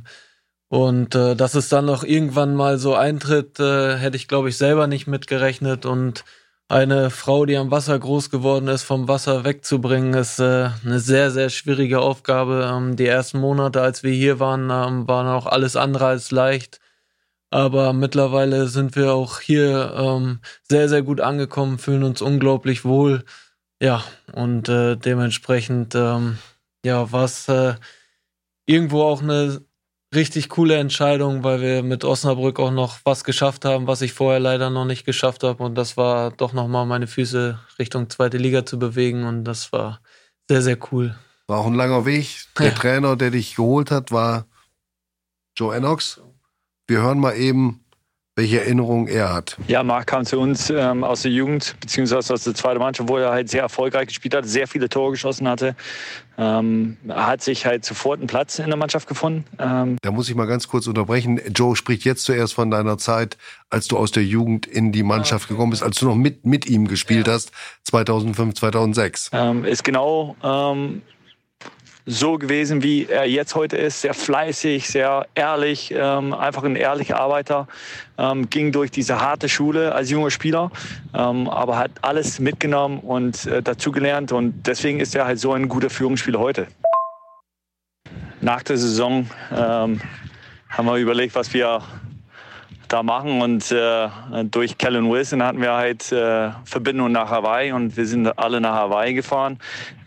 Speaker 1: Und dass es dann noch irgendwann mal so eintritt, hätte ich, glaube ich, selber nicht mitgerechnet. Und eine Frau, die am Wasser groß geworden ist, vom Wasser wegzubringen, ist eine sehr, sehr schwierige Aufgabe. Die ersten Monate, als wir hier waren, waren auch alles andere als leicht. Aber mittlerweile sind wir auch hier sehr, sehr gut angekommen, fühlen uns unglaublich wohl. Ja, und dementsprechend war es irgendwo auch eine richtig coole Entscheidung, weil wir mit Osnabrück auch noch was geschafft haben, was ich vorher leider noch nicht geschafft habe. Und das war doch nochmal meine Füße Richtung 2. Liga zu bewegen. Und das war sehr, sehr cool.
Speaker 3: War auch ein langer Weg. Der Trainer, der dich geholt hat, war Joe Ennox. Wir hören mal eben welche Erinnerungen er hat.
Speaker 6: Ja, Marc kam zu uns aus der Jugend, beziehungsweise aus der zweiten Mannschaft, wo er halt sehr erfolgreich gespielt hat, sehr viele Tore geschossen hatte. Hat sich halt sofort einen Platz in der Mannschaft gefunden.
Speaker 3: Da muss ich mal ganz kurz unterbrechen. Joe spricht jetzt zuerst von deiner Zeit, als du aus der Jugend in die Mannschaft gekommen bist, als du noch mit ihm gespielt hast, 2005, 2006.
Speaker 6: Ist genau so gewesen, wie er jetzt heute ist. Sehr fleißig, sehr ehrlich, einfach ein ehrlicher Arbeiter. Ging durch diese harte Schule als junger Spieler, aber hat alles mitgenommen und dazugelernt. Und deswegen ist er halt so ein guter Führungsspieler heute. Nach der Saison haben wir überlegt, was wir da machen. Und durch Kellen Wilson hatten wir halt Verbindung nach Hawaii und wir sind alle nach Hawaii gefahren.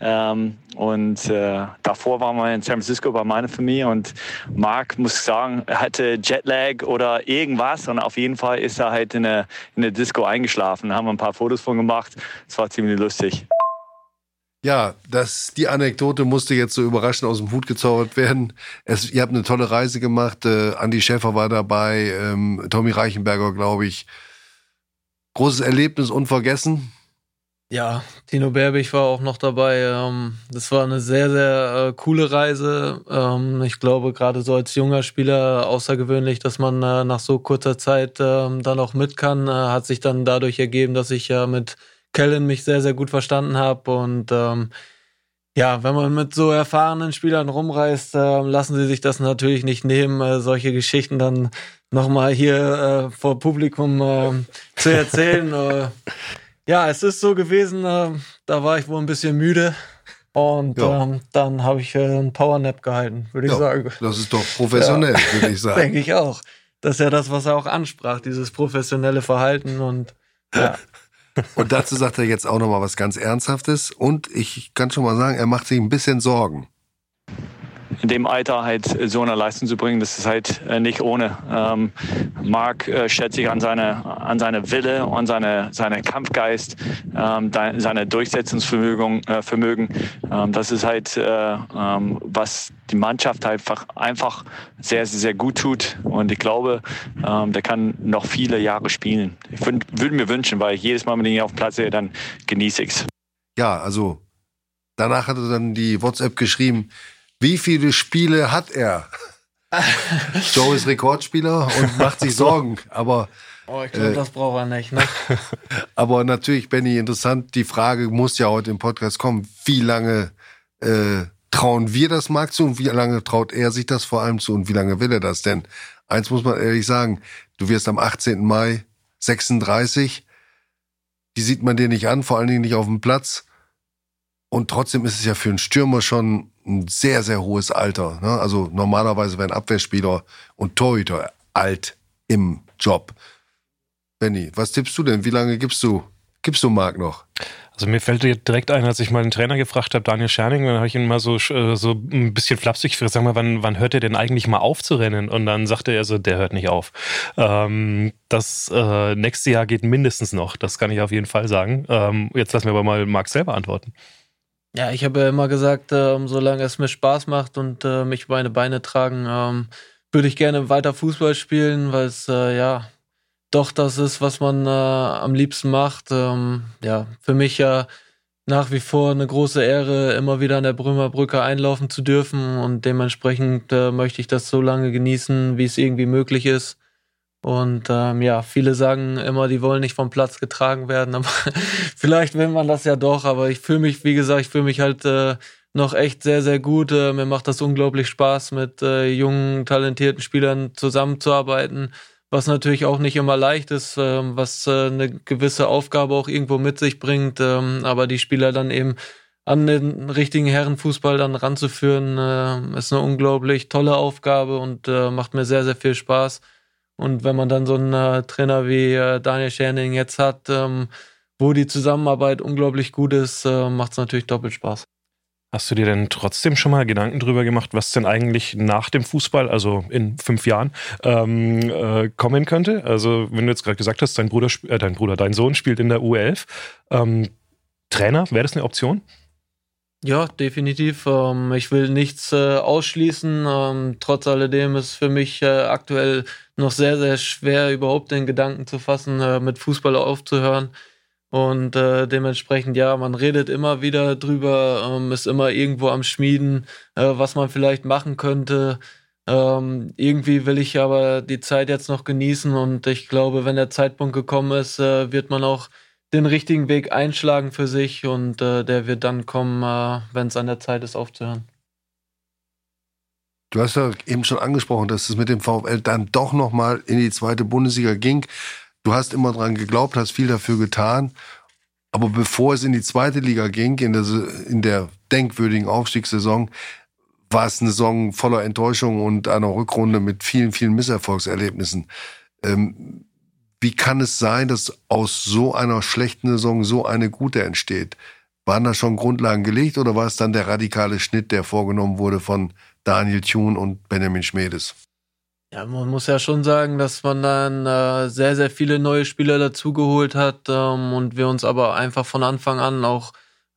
Speaker 6: Davor waren wir in San Francisco bei meiner Familie und Marc, muss ich sagen, er hatte Jetlag oder irgendwas und auf jeden Fall ist er halt in der Disco eingeschlafen. Da haben wir ein paar Fotos von gemacht. Das war ziemlich lustig.
Speaker 3: Ja, die Anekdote musste jetzt so überraschend aus dem Hut gezaubert werden. Ihr habt eine tolle Reise gemacht. Andi Schäfer war dabei, Tommy Reichenberger, glaube ich. Großes Erlebnis, unvergessen.
Speaker 1: Ja, Tino Berbig war auch noch dabei. Das war eine sehr, sehr coole Reise. Ich glaube, gerade so als junger Spieler außergewöhnlich, dass man nach so kurzer Zeit dann auch mit kann. Hat sich dann dadurch ergeben, dass ich ja mit Kellen mich sehr, sehr gut verstanden habe. Und ja, wenn man mit so erfahrenen Spielern rumreist, lassen sie sich das natürlich nicht nehmen, solche Geschichten dann nochmal hier vor Publikum zu erzählen. Ja, es ist so gewesen, da war ich wohl ein bisschen müde und dann habe ich einen Powernap gehalten, würde ich sagen.
Speaker 3: Das ist doch professionell, würde ich sagen.
Speaker 1: Denke ich auch. Das ist ja das, was er auch ansprach, dieses professionelle Verhalten und ja.
Speaker 3: Und dazu sagt er jetzt auch nochmal was ganz Ernsthaftes und ich kann schon mal sagen, er macht sich ein bisschen Sorgen.
Speaker 6: In dem Alter halt so eine Leistung zu bringen, das ist halt nicht ohne. Marc schätzt sich an seine Wille und seine Kampfgeist, seine Durchsetzungsvermögen. Das ist halt, was die Mannschaft halt einfach sehr, sehr gut tut. Und ich glaube, der kann noch viele Jahre spielen. Ich würde mir wünschen, weil ich jedes Mal, wenn ich ihn auf dem Platz sehe, dann genieße ich es.
Speaker 3: Ja, also danach hat er dann die WhatsApp geschrieben, wie viele Spiele hat er? Joe ist Rekordspieler und macht sich Sorgen, aber
Speaker 1: ich glaube, das braucht er nicht, ne?
Speaker 3: Aber natürlich, Benny, interessant, die Frage muss ja heute im Podcast kommen, wie lange trauen wir das Marc zu und wie lange traut er sich das vor allem zu und wie lange will er das? Denn eins muss man ehrlich sagen, du wirst am 18. Mai 36, die sieht man dir nicht an, vor allen Dingen nicht auf dem Platz. Und trotzdem ist es ja für einen Stürmer schon ein sehr, sehr hohes Alter. Ne? Also normalerweise werden Abwehrspieler und Torhüter alt im Job. Benni, was tippst du denn? Wie lange gibst du Marc noch?
Speaker 4: Also mir fällt direkt ein, als ich mal einen Trainer gefragt habe, Daniel Scherning, dann habe ich ihn mal so ein bisschen flapsig gefragt, sag mal, wann hört er denn eigentlich mal auf zu rennen? Und dann sagte er so, der hört nicht auf. Das nächste Jahr geht mindestens noch, das kann ich auf jeden Fall sagen. Jetzt lassen wir aber mal Marc selber antworten.
Speaker 1: Ja, ich habe ja immer gesagt, solange es mir Spaß macht und mich meine Beine tragen, würde ich gerne weiter Fußball spielen, weil es doch das ist, was man am liebsten macht. Für mich ja nach wie vor eine große Ehre, immer wieder an der Brümer Brücke einlaufen zu dürfen und dementsprechend möchte ich das so lange genießen, wie es irgendwie möglich ist. Und viele sagen immer, die wollen nicht vom Platz getragen werden, aber vielleicht will man das ja doch, aber ich fühle mich, wie gesagt, halt noch echt sehr, sehr gut. Mir macht das unglaublich Spaß, mit jungen, talentierten Spielern zusammenzuarbeiten, was natürlich auch nicht immer leicht ist, was eine gewisse Aufgabe auch irgendwo mit sich bringt, aber die Spieler dann eben an den richtigen Herrenfußball dann ranzuführen, ist eine unglaublich tolle Aufgabe und macht mir sehr, sehr viel Spaß. Und wenn man dann so einen Trainer wie Daniel Scherning jetzt hat, wo die Zusammenarbeit unglaublich gut ist, macht es natürlich doppelt Spaß.
Speaker 4: Hast du dir denn trotzdem schon mal Gedanken drüber gemacht, was denn eigentlich nach dem Fußball, also in 5 Jahren, kommen könnte? Also wenn du jetzt gerade gesagt hast, dein Sohn spielt in der U11. Trainer, wäre das eine Option?
Speaker 1: Ja, definitiv. Ich will nichts ausschließen. Trotz alledem ist für mich aktuell noch sehr, sehr schwer, überhaupt den Gedanken zu fassen, mit Fußball aufzuhören. Und dementsprechend, ja, man redet immer wieder drüber, ist immer irgendwo am Schmieden, was man vielleicht machen könnte. Irgendwie will ich aber die Zeit jetzt noch genießen und ich glaube, wenn der Zeitpunkt gekommen ist, wird man auch den richtigen Weg einschlagen für sich und der wird dann kommen, wenn es an der Zeit ist, aufzuhören.
Speaker 3: Du hast ja eben schon angesprochen, dass es mit dem VfL dann doch nochmal in die zweite Bundesliga ging. Du hast immer dran geglaubt, hast viel dafür getan. Aber bevor es in die zweite Liga ging, in der denkwürdigen Aufstiegssaison, war es eine Saison voller Enttäuschung und einer Rückrunde mit vielen, vielen Misserfolgserlebnissen. Wie kann es sein, dass aus so einer schlechten Saison so eine gute entsteht? Waren da schon Grundlagen gelegt oder war es dann der radikale Schnitt, der vorgenommen wurde von Daniel Thun und Benjamin Schmedes?
Speaker 1: Ja, man muss ja schon sagen, dass man dann sehr, sehr viele neue Spieler dazugeholt hat und wir uns aber einfach von Anfang an auch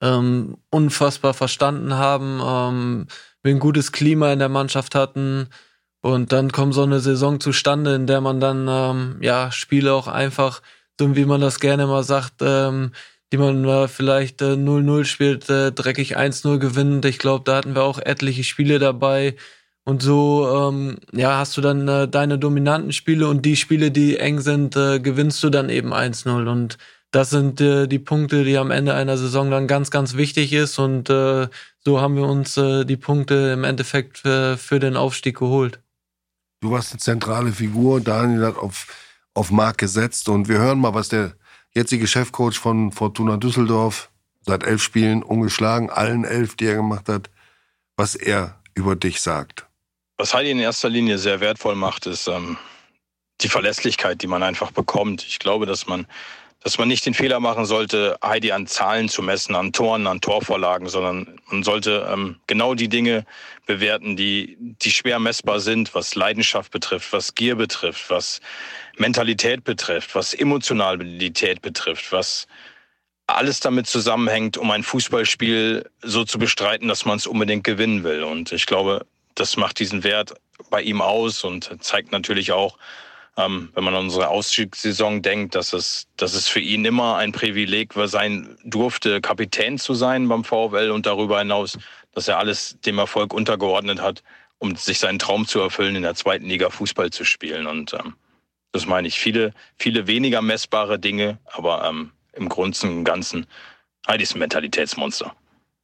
Speaker 1: unfassbar verstanden haben, wir ein gutes Klima in der Mannschaft hatten. Und dann kommt so eine Saison zustande, in der man dann Spiele auch einfach, so wie man das gerne mal sagt, die man vielleicht 0-0 spielt, dreckig 1-0 gewinnt. Ich glaube, da hatten wir auch etliche Spiele dabei. Und so hast du dann deine dominanten Spiele und die Spiele, die eng sind, gewinnst du dann eben 1-0. Und das sind die Punkte, die am Ende einer Saison dann ganz, ganz wichtig ist. Und so haben wir uns die Punkte im Endeffekt für den Aufstieg geholt.
Speaker 3: Du warst eine zentrale Figur, Daniel hat auf Marc gesetzt und wir hören mal, was der jetzige Chefcoach von Fortuna Düsseldorf, seit 11 Spielen ungeschlagen, allen 11, die er gemacht hat, was er über dich sagt.
Speaker 7: Was Heidi in erster Linie sehr wertvoll macht, ist die Verlässlichkeit, die man einfach bekommt. Ich glaube, dass man nicht den Fehler machen sollte, Heidi an Zahlen zu messen, an Toren, an Torvorlagen, sondern man sollte genau die Dinge bewerten, die schwer messbar sind, was Leidenschaft betrifft, was Gier betrifft, was Mentalität betrifft, was Emotionalität betrifft, was alles damit zusammenhängt, um ein Fußballspiel so zu bestreiten, dass man es unbedingt gewinnen will. Und ich glaube, das macht diesen Wert bei ihm aus und zeigt natürlich auch, wenn man an unsere Ausstiegssaison denkt, dass es für ihn immer ein Privileg sein durfte, Kapitän zu sein beim VfL und darüber hinaus, dass er alles dem Erfolg untergeordnet hat, um sich seinen Traum zu erfüllen, in der zweiten Liga Fußball zu spielen. Und das meine ich. Viele, viele weniger messbare Dinge, aber im Großen und Ganzen Heidi ist ein Mentalitätsmonster.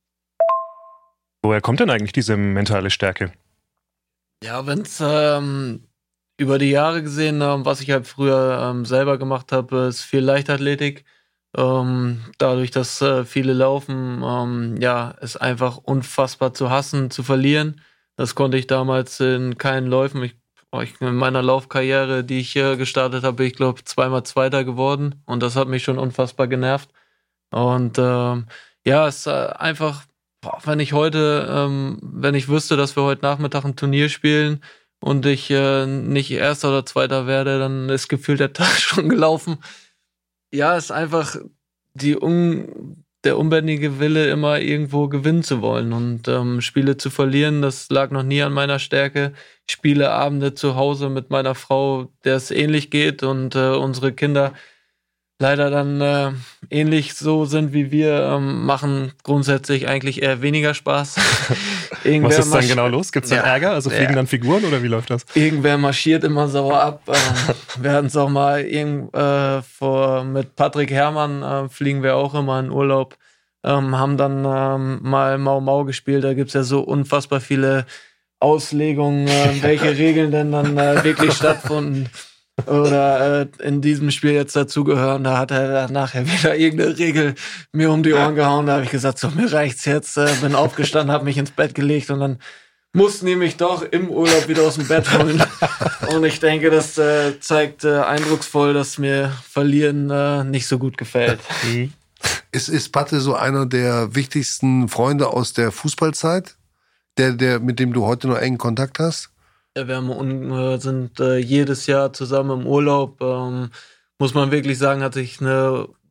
Speaker 4: Woher kommt denn eigentlich diese mentale Stärke?
Speaker 1: Ja, wenn es über die Jahre gesehen, was ich halt früher selber gemacht habe, ist viel Leichtathletik. Dadurch, dass viele laufen, ist einfach unfassbar zu hassen, zu verlieren. Das konnte ich damals in keinen Läufen. In meiner Laufkarriere, die ich gestartet habe, bin ich glaube 2-mal Zweiter geworden und das hat mich schon unfassbar genervt. Und es ist einfach, wenn ich wüsste, dass wir heute Nachmittag ein Turnier spielen und ich nicht Erster oder Zweiter werde, dann ist gefühlt der Tag schon gelaufen. Ja, es ist einfach der unbändige Wille, immer irgendwo gewinnen zu wollen und Spiele zu verlieren, das lag noch nie an meiner Stärke. Spieleabende zu Hause mit meiner Frau, der es ähnlich geht und unsere Kinder leider dann ähnlich so sind wie wir, machen grundsätzlich eigentlich eher weniger Spaß.
Speaker 4: Was ist dann genau los? Gibt's dann Ärger? Also fliegen dann Figuren oder wie läuft das?
Speaker 1: Irgendwer marschiert immer sauer ab. Wir hatten es auch mal mit Patrick Herrmann fliegen wir auch immer in Urlaub, haben dann mal Mau Mau gespielt. Da gibt's ja so unfassbar viele Auslegungen, welche Regeln denn dann wirklich stattfinden. Oder in diesem Spiel jetzt dazugehören, da hat er nachher wieder irgendeine Regel mir um die Ohren gehauen. Da habe ich gesagt, so, mir reicht's jetzt. Bin aufgestanden, habe mich ins Bett gelegt und dann mussten die mich doch im Urlaub wieder aus dem Bett holen. Und ich denke, das zeigt eindrucksvoll, dass mir Verlieren nicht so gut gefällt.
Speaker 3: Ist Patte so einer der wichtigsten Freunde aus der Fußballzeit, mit dem du heute noch engen Kontakt hast?
Speaker 1: Ja, wir sind jedes Jahr zusammen im Urlaub. Muss man wirklich sagen, hat sich eine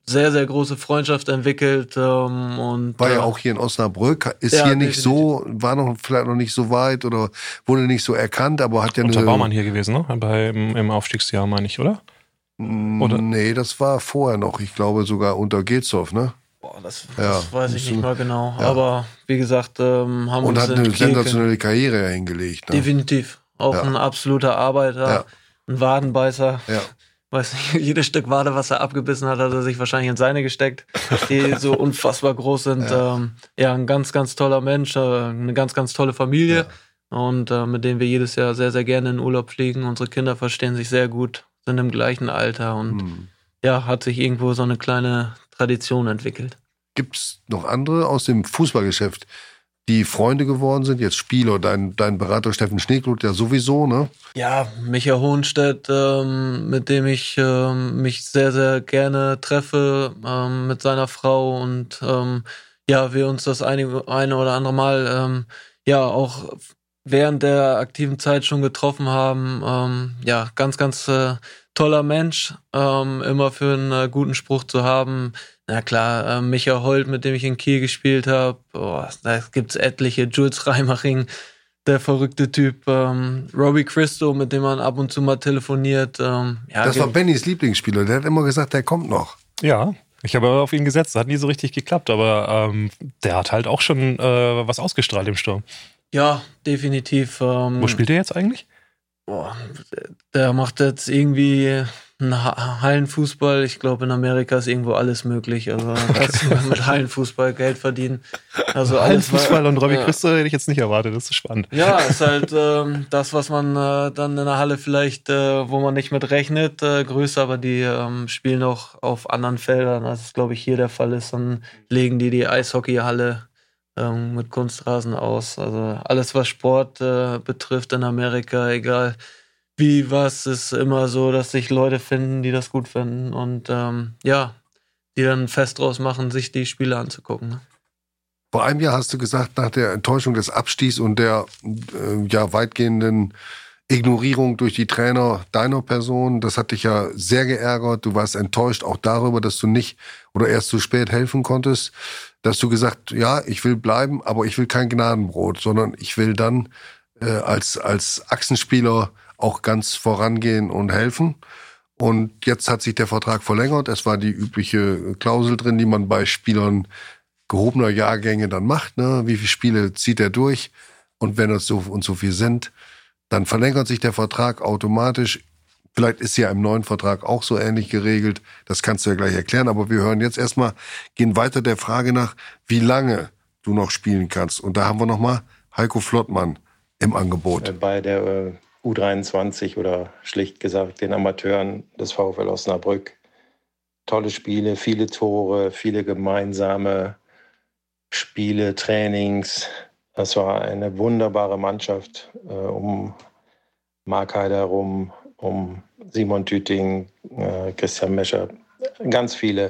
Speaker 1: sehr, sehr große Freundschaft entwickelt. Und
Speaker 3: war ja auch hier in Osnabrück, ist hier nicht so, war noch vielleicht noch nicht so weit oder wurde nicht so erkannt, aber hat ja
Speaker 4: unter Baumann hier gewesen, ne? Im Aufstiegsjahr, meine ich, oder?
Speaker 3: Oder? Nee, das war vorher noch. Ich glaube sogar unter Geelsdorf, ne?
Speaker 1: Boah, das weiß ich nicht mal genau.
Speaker 3: Ja.
Speaker 1: Aber wie gesagt, haben wir
Speaker 3: und hat eine sensationelle Karriere hingelegt. Ne?
Speaker 1: Definitiv. Auch ein absoluter Arbeiter, ein Wadenbeißer. Ja. Weiß nicht, jedes Stück Wade, was er abgebissen hat, hat er sich wahrscheinlich in seine gesteckt, die so unfassbar groß sind. Ein ganz, ganz toller Mensch, eine ganz, ganz tolle Familie und mit denen wir jedes Jahr sehr, sehr gerne in Urlaub fliegen. Unsere Kinder verstehen sich sehr gut, sind im gleichen Alter und hat sich irgendwo so eine kleine Tradition entwickelt.
Speaker 3: Gibt's noch andere aus dem Fußballgeschäft, die Freunde geworden sind, jetzt Spieler, dein Berater Steffen Schneekloth ja sowieso, ne?
Speaker 1: Ja, Micha Hohenstedt, mit dem ich mich sehr, sehr gerne treffe, mit seiner Frau und wir uns das eine oder andere Mal auch während der aktiven Zeit schon getroffen haben. Ganz, ganz toller Mensch, immer für einen guten Spruch zu haben. Na klar, Micha Holt, mit dem ich in Kiel gespielt habe. Da gibt's etliche. Jules Reimaching, der verrückte Typ. Robbie Christo, mit dem man ab und zu mal telefoniert.
Speaker 3: Das war Bennys Lieblingsspieler. Der hat immer gesagt, der kommt noch.
Speaker 4: Ja, ich habe auf ihn gesetzt. Das hat nie so richtig geklappt. Aber der hat halt auch schon was ausgestrahlt im Sturm.
Speaker 1: Ja, definitiv.
Speaker 4: Wo spielt er jetzt eigentlich?
Speaker 1: Der macht jetzt irgendwie einen Hallenfußball. Ich glaube, in Amerika ist irgendwo alles möglich. Also mit Hallenfußball Geld verdienen. Also
Speaker 4: Hallenfußball und Robbie Christo hätte ich jetzt nicht erwartet. Das ist spannend.
Speaker 1: Ja, ist halt das, was man dann in der Halle vielleicht, wo man nicht mit rechnet, größer, aber die spielen auch auf anderen Feldern, als es, glaube ich, hier der Fall ist. Dann legen die Eishockeyhalle mit Kunstrasen aus. Also alles, was Sport betrifft in Amerika, egal wie was, ist immer so, dass sich Leute finden, die das gut finden und die dann fest draus machen, sich die Spiele anzugucken. Ne?
Speaker 3: Vor einem Jahr hast du gesagt, nach der Enttäuschung des Abstiegs und der weitgehenden Ignorierung durch die Trainer deiner Person, das hat dich ja sehr geärgert. Du warst enttäuscht auch darüber, dass du nicht oder erst zu spät helfen konntest. Dass du gesagt, ja, ich will bleiben, aber ich will kein Gnadenbrot, sondern ich will dann als Achsenspieler auch ganz vorangehen und helfen. Und jetzt hat sich der Vertrag verlängert. Es war die übliche Klausel drin, die man bei Spielern gehobener Jahrgänge dann macht. Ne? Wie viele Spiele zieht er durch? Und wenn es so und so viel sind, dann verlängert sich der Vertrag automatisch. Vielleicht ist ja im neuen Vertrag auch so ähnlich geregelt. Das kannst du ja gleich erklären. Aber wir hören jetzt gehen weiter der Frage nach, wie lange du noch spielen kannst. Und da haben wir nochmal Heiko Flottmann im Angebot.
Speaker 5: Bei der U23 oder schlicht gesagt den Amateuren des VfL Osnabrück. Tolle Spiele, viele Tore, viele gemeinsame Spiele, Trainings. Das war eine wunderbare Mannschaft um Mark Heider herum, um Simon Tüting, Christian Mescher. Ganz viele,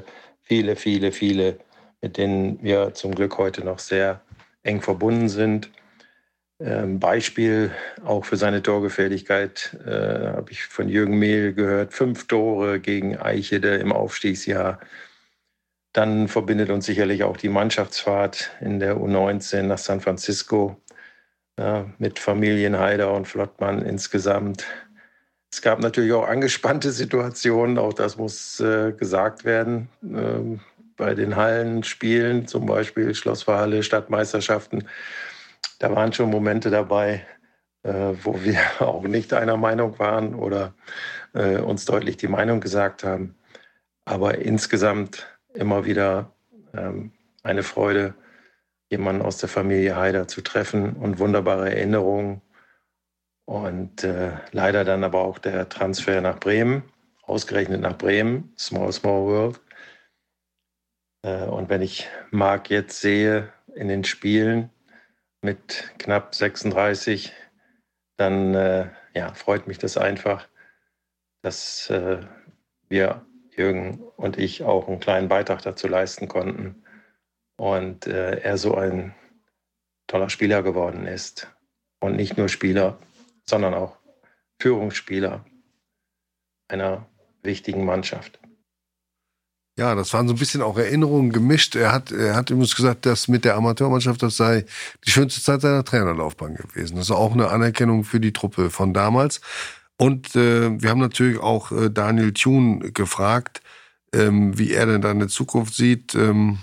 Speaker 5: mit denen wir zum Glück heute noch sehr eng verbunden sind. Beispiel auch für seine Torgefährlichkeit habe ich von Jürgen Mehl gehört. 5 Tore gegen Eichede im Aufstiegsjahr. Dann verbindet uns sicherlich auch die Mannschaftsfahrt in der U19 nach San Francisco mit Familien Heider und Flottmann insgesamt. Es gab natürlich auch angespannte Situationen, auch das muss gesagt werden. Bei den Hallenspielen, zum Beispiel Schlossverhalle, Stadtmeisterschaften, da waren schon Momente dabei, wo wir auch nicht einer Meinung waren oder uns deutlich die Meinung gesagt haben. Aber insgesamt immer wieder eine Freude, jemanden aus der Familie Heider zu treffen und wunderbare Erinnerungen. Und leider dann aber auch der Transfer nach Bremen, ausgerechnet nach Bremen, small world. Und wenn ich Marc jetzt sehe in den Spielen mit knapp 36, dann freut mich das einfach, dass wir, Jürgen und ich, auch einen kleinen Beitrag dazu leisten konnten. Und er so ein toller Spieler geworden ist. Und nicht nur Spieler, sondern auch Führungsspieler einer wichtigen Mannschaft.
Speaker 3: Ja, das waren so ein bisschen auch Erinnerungen gemischt. Er hat übrigens gesagt, dass mit der Amateurmannschaft, das sei die schönste Zeit seiner Trainerlaufbahn gewesen. Das ist auch eine Anerkennung für die Truppe von damals. Und wir haben natürlich auch Daniel Thune gefragt, wie er denn deine Zukunft sieht. Hören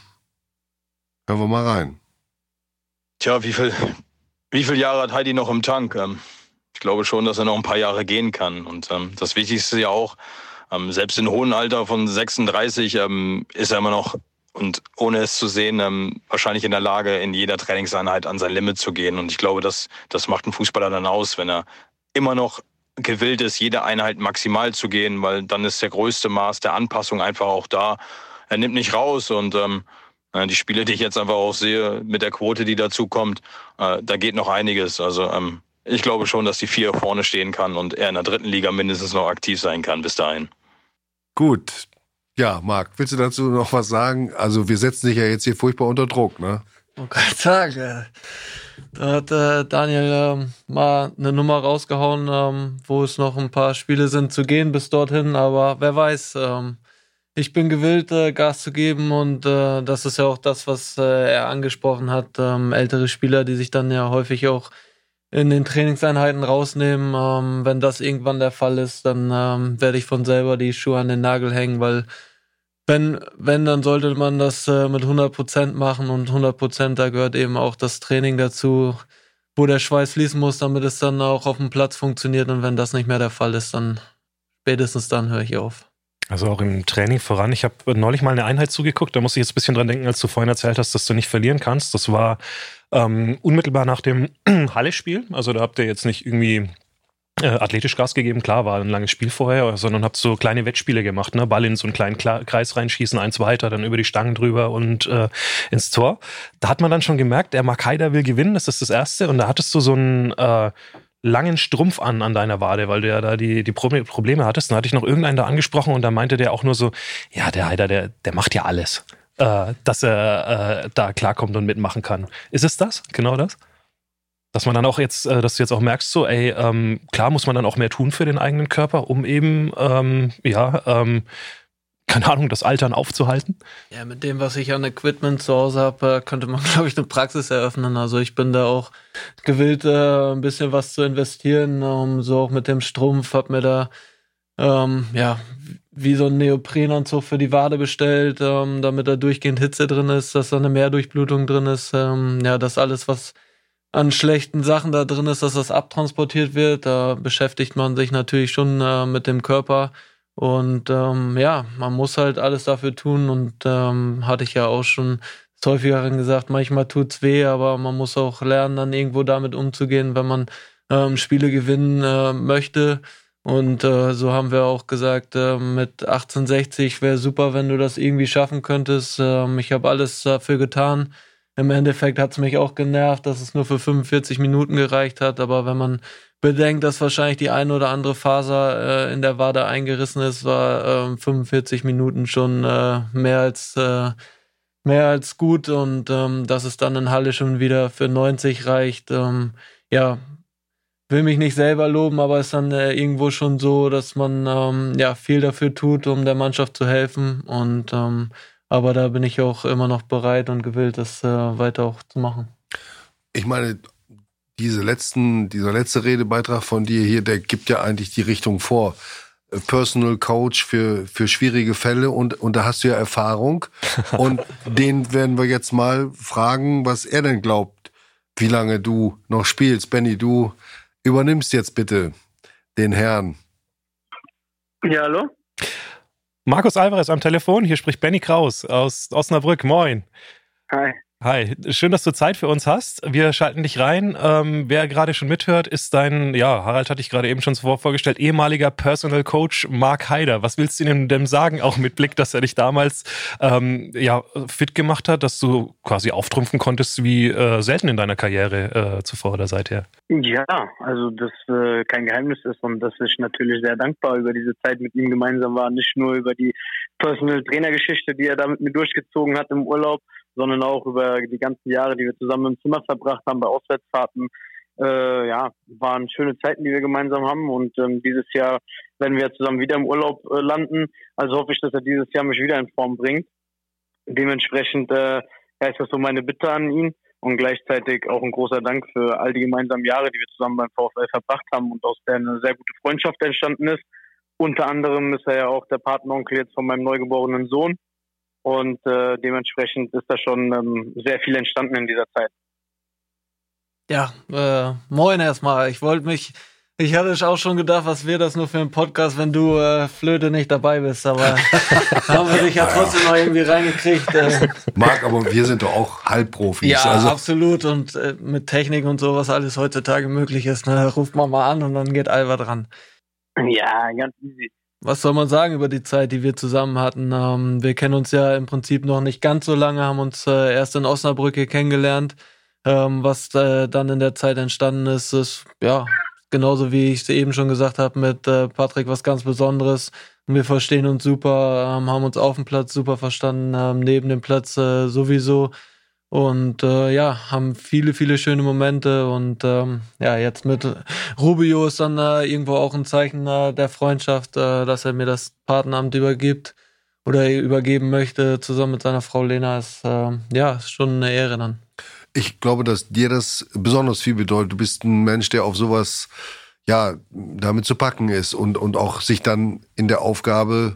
Speaker 3: wir mal rein.
Speaker 7: Tja, wie viel Jahre hat Heidi noch im Tank? Ich glaube schon, dass er noch ein paar Jahre gehen kann. Und das Wichtigste ja auch, selbst im hohen Alter von 36 ist er immer noch, und ohne es zu sehen, wahrscheinlich in der Lage, in jeder Trainingseinheit an sein Limit zu gehen. Und ich glaube, das macht einen Fußballer dann aus, wenn er immer noch gewillt ist, jede Einheit maximal zu gehen, weil dann ist der größte Maß der Anpassung einfach auch da. Er nimmt nicht raus und die Spiele, die ich jetzt einfach auch sehe, mit der Quote, die dazu kommt, da geht noch einiges. Also ich glaube schon, dass die 4 vorne stehen kann und er in der 3. Liga mindestens noch aktiv sein kann bis dahin.
Speaker 3: Gut. Ja, Marc, willst du dazu noch was sagen? Also wir setzen dich ja jetzt hier furchtbar unter Druck, ne?
Speaker 1: Oh Gott, sagen. Da hat Daniel mal eine Nummer rausgehauen, wo es noch ein paar Spiele sind zu gehen bis dorthin, aber wer weiß, ich bin gewillt, Gas zu geben und das ist ja auch das, was er angesprochen hat, ältere Spieler, die sich dann ja häufig auch in den Trainingseinheiten rausnehmen. Wenn das irgendwann der Fall ist, dann werde ich von selber die Schuhe an den Nagel hängen, weil wenn, dann sollte man das mit 100% machen und 100%, da gehört eben auch das Training dazu, wo der Schweiß fließen muss, damit es dann auch auf dem Platz funktioniert, und wenn das nicht mehr der Fall ist, dann spätestens dann höre ich auf.
Speaker 4: Also auch im Training voran. Ich habe neulich mal eine Einheit zugeguckt, da musste ich jetzt ein bisschen dran denken, als du vorhin erzählt hast, dass du nicht verlieren kannst. Das war unmittelbar nach dem Halle-Spiel. Also da habt ihr jetzt nicht irgendwie athletisch Gas gegeben, klar, war ein langes Spiel vorher, sondern habt so kleine Wettspiele gemacht, ne? Ball in so einen kleinen Kreis reinschießen, 1 weiter, dann über die Stangen drüber und ins Tor. Da hat man dann schon gemerkt, der Marc Haider will gewinnen, das ist das Erste. Und da hattest du so einen langen Strumpf an deiner Wade, weil du ja da die Probleme hattest. Dann hatte ich noch irgendeinen da angesprochen und da meinte der auch nur so, ja, der Haider, der macht ja alles, dass er da klarkommt und mitmachen kann. Ist es das? Genau das? Dass man dann auch jetzt, dass du jetzt auch merkst, so, klar muss man dann auch mehr tun für den eigenen Körper, um eben, keine Ahnung, das Altern aufzuhalten? Ja,
Speaker 1: mit dem, was ich an Equipment zu Hause habe, könnte man, glaube ich, eine Praxis eröffnen. Also ich bin da auch gewillt, ein bisschen was zu investieren, so auch mit dem Strumpf, hab mir da, wie so ein Neoprenanzug für die Wade bestellt, damit da durchgehend Hitze drin ist, dass da eine Mehrdurchblutung drin ist, dass alles, was an schlechten Sachen da drin ist, dass das abtransportiert wird. Da beschäftigt man sich natürlich schon mit dem Körper. Und man muss halt alles dafür tun. Und hatte ich ja auch schon des Häufigeren gesagt, manchmal tut's weh, aber man muss auch lernen, dann irgendwo damit umzugehen, wenn man Spiele gewinnen möchte. Und so haben wir auch gesagt, mit 1860 wäre super, wenn du das irgendwie schaffen könntest. Ich habe alles dafür getan. Im Endeffekt hat es mich auch genervt, dass es nur für 45 Minuten gereicht hat. Aber wenn man bedenkt, dass wahrscheinlich die eine oder andere Faser in der Wade eingerissen ist, war 45 Minuten schon mehr als gut. Und dass es dann in Halle schon wieder für 90 reicht, will mich nicht selber loben, aber ist dann irgendwo schon so, dass man viel dafür tut, um der Mannschaft zu helfen. Und aber da bin ich auch immer noch bereit und gewillt, das weiter auch zu machen.
Speaker 3: Ich meine, dieser letzte Redebeitrag von dir hier, der gibt ja eigentlich die Richtung vor. Personal Coach für schwierige Fälle und da hast du ja Erfahrung. Und den werden wir jetzt mal fragen, was er denn glaubt, wie lange du noch spielst. Benny, du übernimmst jetzt bitte den Herrn.
Speaker 8: Ja, hallo?
Speaker 4: Markus Alvarez am Telefon, hier spricht Benny Kraus aus Osnabrück. Moin.
Speaker 8: Hi.
Speaker 4: Hi, schön, dass du Zeit für uns hast. Wir schalten dich rein. Wer gerade schon mithört, ist dein, Harald hatte ich gerade eben schon zuvor vorgestellt, ehemaliger Personal Coach Marc Haider. Was willst du ihm denn sagen, auch mit Blick, dass er dich damals fit gemacht hat, dass du quasi auftrumpfen konntest wie selten in deiner Karriere zuvor oder seither?
Speaker 8: Ja, also das kein Geheimnis ist und dass ich natürlich sehr dankbar über diese Zeit mit ihm gemeinsam war. Nicht nur über die Personal-Trainer-Geschichte, die er da mit mir durchgezogen hat im Urlaub, sondern auch über die ganzen Jahre, die wir zusammen im Zimmer verbracht haben, bei Auswärtsfahrten. waren schöne Zeiten, die wir gemeinsam haben. Und dieses Jahr werden wir zusammen wieder im Urlaub landen. Also hoffe ich, dass er dieses Jahr mich wieder in Form bringt. Dementsprechend ist das so meine Bitte an ihn. Und gleichzeitig auch ein großer Dank für all die gemeinsamen Jahre, die wir zusammen beim VfL verbracht haben und aus der eine sehr gute Freundschaft entstanden ist. Unter anderem ist er ja auch der Patenonkel jetzt von meinem neugeborenen Sohn. Und dementsprechend ist da schon sehr viel entstanden in dieser Zeit.
Speaker 1: Ja, moin erstmal. Ich hatte auch schon gedacht, was wäre das nur für ein Podcast, wenn du Flöte nicht dabei bist, aber haben wir dich ja trotzdem noch irgendwie reingekriegt.
Speaker 3: Marc, aber wir sind doch auch Halbprofis.
Speaker 1: Ja, also absolut. Und mit Technik und so, was alles heutzutage möglich ist, ne, ruft man mal an und dann geht Alva dran.
Speaker 8: Ja, ganz easy.
Speaker 1: Was soll man sagen über die Zeit, die wir zusammen hatten? Wir kennen uns ja im Prinzip noch nicht ganz so lange, haben uns erst in Osnabrück kennengelernt. Was dann in der Zeit entstanden ist ja genauso wie ich es eben schon gesagt habe mit Patrick was ganz Besonderes. Wir verstehen uns super, haben uns auf dem Platz super verstanden, neben dem Platz sowieso und haben viele, viele schöne Momente und jetzt mit Rubio ist dann irgendwo auch ein Zeichen der Freundschaft, dass er mir das Patenamt übergibt oder übergeben möchte zusammen mit seiner Frau Lena. Ist schon eine Ehre dann.
Speaker 3: Ich glaube, dass dir das besonders viel bedeutet. Du bist ein Mensch, der auf sowas, damit zu packen ist und auch sich dann in die Aufgabe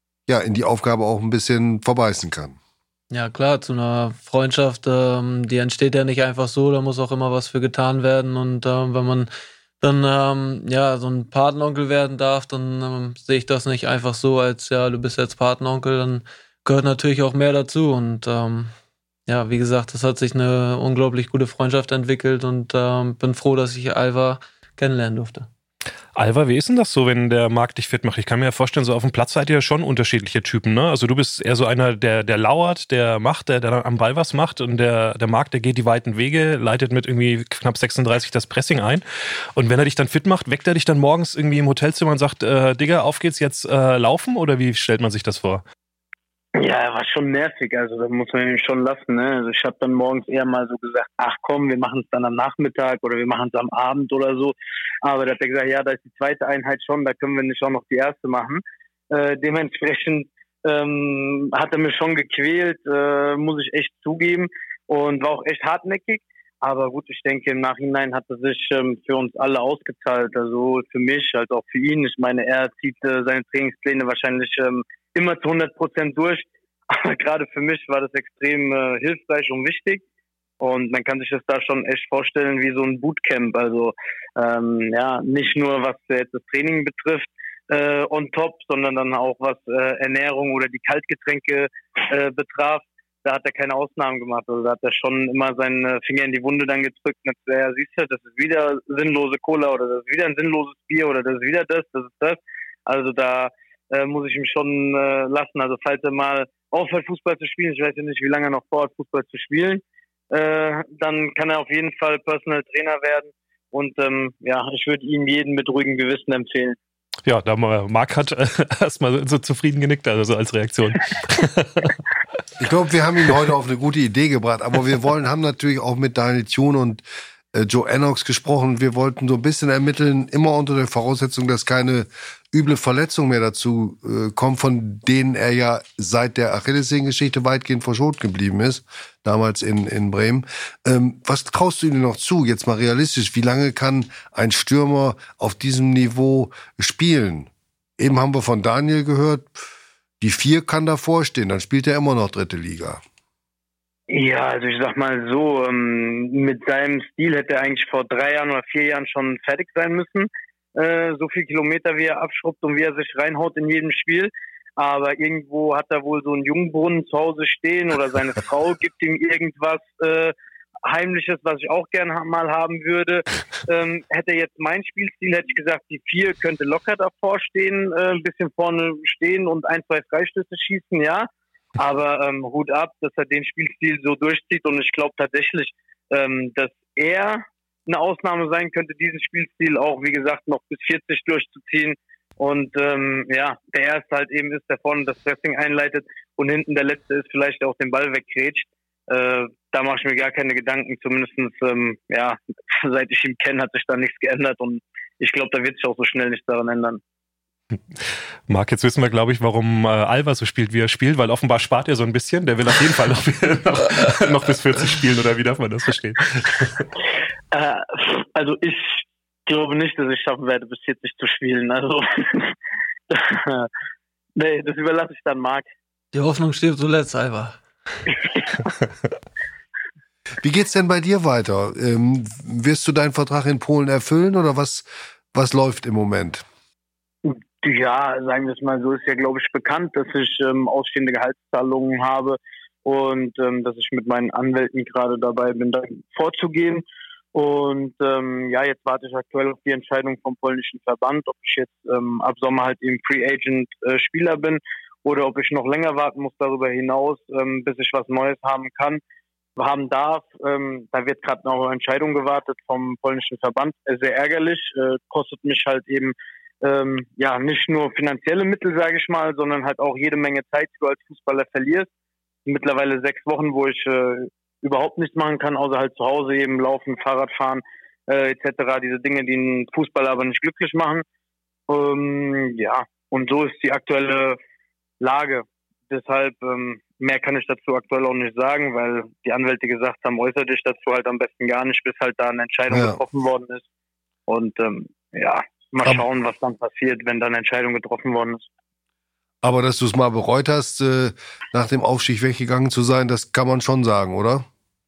Speaker 3: auch ein bisschen verbeißen kann.
Speaker 1: Ja, klar, zu einer Freundschaft, die entsteht ja nicht einfach so, da muss auch immer was für getan werden und wenn man dann so ein Patenonkel werden darf, dann sehe ich das nicht einfach so als, du bist jetzt Patenonkel, dann gehört natürlich auch mehr dazu und wie gesagt, das hat sich eine unglaublich gute Freundschaft entwickelt und bin froh, dass ich Alva kennenlernen durfte.
Speaker 4: Alva, wie ist denn das so, wenn der Marc dich fit macht? Ich kann mir ja vorstellen, so auf dem Platz seid ihr ja schon unterschiedliche Typen, ne? Also du bist eher so einer, der lauert, der macht, der dann am Ball was macht und der Marc, der geht die weiten Wege, leitet mit irgendwie knapp 36 das Pressing ein und wenn er dich dann fit macht, weckt er dich dann morgens irgendwie im Hotelzimmer und sagt, Digga, auf geht's jetzt laufen oder wie stellt man sich das vor?
Speaker 8: Ja, er war schon nervig, also das muss man ihm schon lassen, ne? Also ich habe dann morgens eher mal so gesagt, ach komm, wir machen es dann am Nachmittag oder wir machen es am Abend oder so, aber da hat er gesagt, ja, da ist die zweite Einheit schon, da können wir nicht auch noch die erste machen. Dementsprechend hat er mich schon gequält, muss ich echt zugeben und war auch echt hartnäckig, aber gut, ich denke im Nachhinein hat er sich für uns alle ausgezahlt, also für mich, als auch für ihn. Ich meine, er zieht seine Trainingspläne wahrscheinlich immer zu 100% durch. Aber gerade für mich war das extrem hilfreich und wichtig. Und man kann sich das da schon echt vorstellen wie so ein Bootcamp. Also nicht nur was jetzt das Training betrifft on top, sondern dann auch was Ernährung oder die Kaltgetränke betraf. Da hat er keine Ausnahmen gemacht. Also da hat er schon immer seinen Finger in die Wunde dann gedrückt. Und gesagt, siehst du, das ist wieder sinnlose Cola oder das ist wieder ein sinnloses Bier oder das ist wieder das ist das. Also da muss ich ihm schon lassen. Also falls er mal aufhört, Fußball zu spielen, ich weiß ja nicht, wie lange er noch vorhat, Fußball zu spielen, dann kann er auf jeden Fall Personal Trainer werden. Und ich würde ihm jeden mit ruhigem Gewissen empfehlen.
Speaker 4: Ja, da Marc hat erstmal so zufrieden genickt, also als Reaktion.
Speaker 3: Ich glaube, wir haben ihn heute auf eine gute Idee gebracht, aber wir haben natürlich auch mit Daniel Thune und Joe Ennox gesprochen. Wir wollten so ein bisschen ermitteln, immer unter der Voraussetzung, dass keine üble Verletzung mehr dazu kommt, von denen er ja seit der Achillessehnengeschichte weitgehend verschont geblieben ist, damals in Bremen. Was traust du ihm noch zu, jetzt mal realistisch? Wie lange kann ein Stürmer auf diesem Niveau spielen? Eben haben wir von Daniel gehört, die 4 kann davor stehen, dann spielt er immer noch 3. Liga.
Speaker 8: Ja, also ich sag mal so, mit seinem Stil hätte er eigentlich vor 3 Jahren oder 4 Jahren schon fertig sein müssen. So viel Kilometer, wie er abschrubbt und wie er sich reinhaut in jedem Spiel. Aber irgendwo hat er wohl so einen Jungbrunnen zu Hause stehen oder seine Frau gibt ihm irgendwas Heimliches, was ich auch gerne mal haben würde. Hätte er jetzt mein Spielstil, hätte ich gesagt, die 4 könnte locker davor stehen, ein bisschen vorne stehen und 1, 2 Freistöße schießen, ja. Aber Hut ab, dass er den Spielstil so durchzieht und ich glaube tatsächlich, dass er eine Ausnahme sein könnte, diesen Spielstil auch, wie gesagt, noch bis 40 durchzuziehen. Und der Erste halt eben ist, der vorne das Pressing einleitet und hinten der Letzte ist, vielleicht auch den Ball weggrätscht. Da da mache ich mir gar keine Gedanken. Zumindest, seit ich ihn kenne, hat sich da nichts geändert. Und ich glaube, da wird sich auch so schnell nichts daran ändern.
Speaker 4: Marc, jetzt wissen wir, glaube ich, warum Alva so spielt, wie er spielt, weil offenbar spart er so ein bisschen. Der will auf jeden Fall noch bis 40 spielen, oder wie darf man das verstehen?
Speaker 8: Also ich glaube nicht, dass ich schaffen werde, bis 40 zu spielen. Also nee, das überlasse ich dann Marc.
Speaker 1: Die Hoffnung stirbt zuletzt, Alva.
Speaker 3: Wie geht's denn bei dir weiter? Wirst du deinen Vertrag in Polen erfüllen oder was läuft im Moment?
Speaker 8: Ja, sagen wir es mal so, ist ja, glaube ich, bekannt, dass ich ausstehende Gehaltszahlungen habe und dass ich mit meinen Anwälten gerade dabei bin, da vorzugehen. Und jetzt warte ich aktuell auf die Entscheidung vom polnischen Verband, ob ich jetzt ab Sommer halt eben Free Agent Spieler bin oder ob ich noch länger warten muss darüber hinaus, bis ich was Neues haben darf. Da wird gerade noch eine Entscheidung gewartet vom polnischen Verband. Sehr ärgerlich, kostet mich halt eben nicht nur finanzielle Mittel, sage ich mal, sondern halt auch jede Menge Zeit, die du als Fußballer verlierst. Mittlerweile 6 Wochen, wo ich überhaupt nichts machen kann, außer halt zu Hause eben laufen, Fahrrad fahren, etc. Diese Dinge, die einen Fußballer aber nicht glücklich machen. Und so ist die aktuelle Lage. Deshalb, mehr kann ich dazu aktuell auch nicht sagen, weil die Anwälte gesagt haben, äußere dich dazu halt am besten gar nicht, bis halt da eine Entscheidung getroffen worden ist. Und mal schauen, was dann passiert, wenn dann eine Entscheidung getroffen worden ist.
Speaker 3: Aber dass du es mal bereut hast, nach dem Aufstieg weggegangen zu sein, das kann man schon sagen, oder?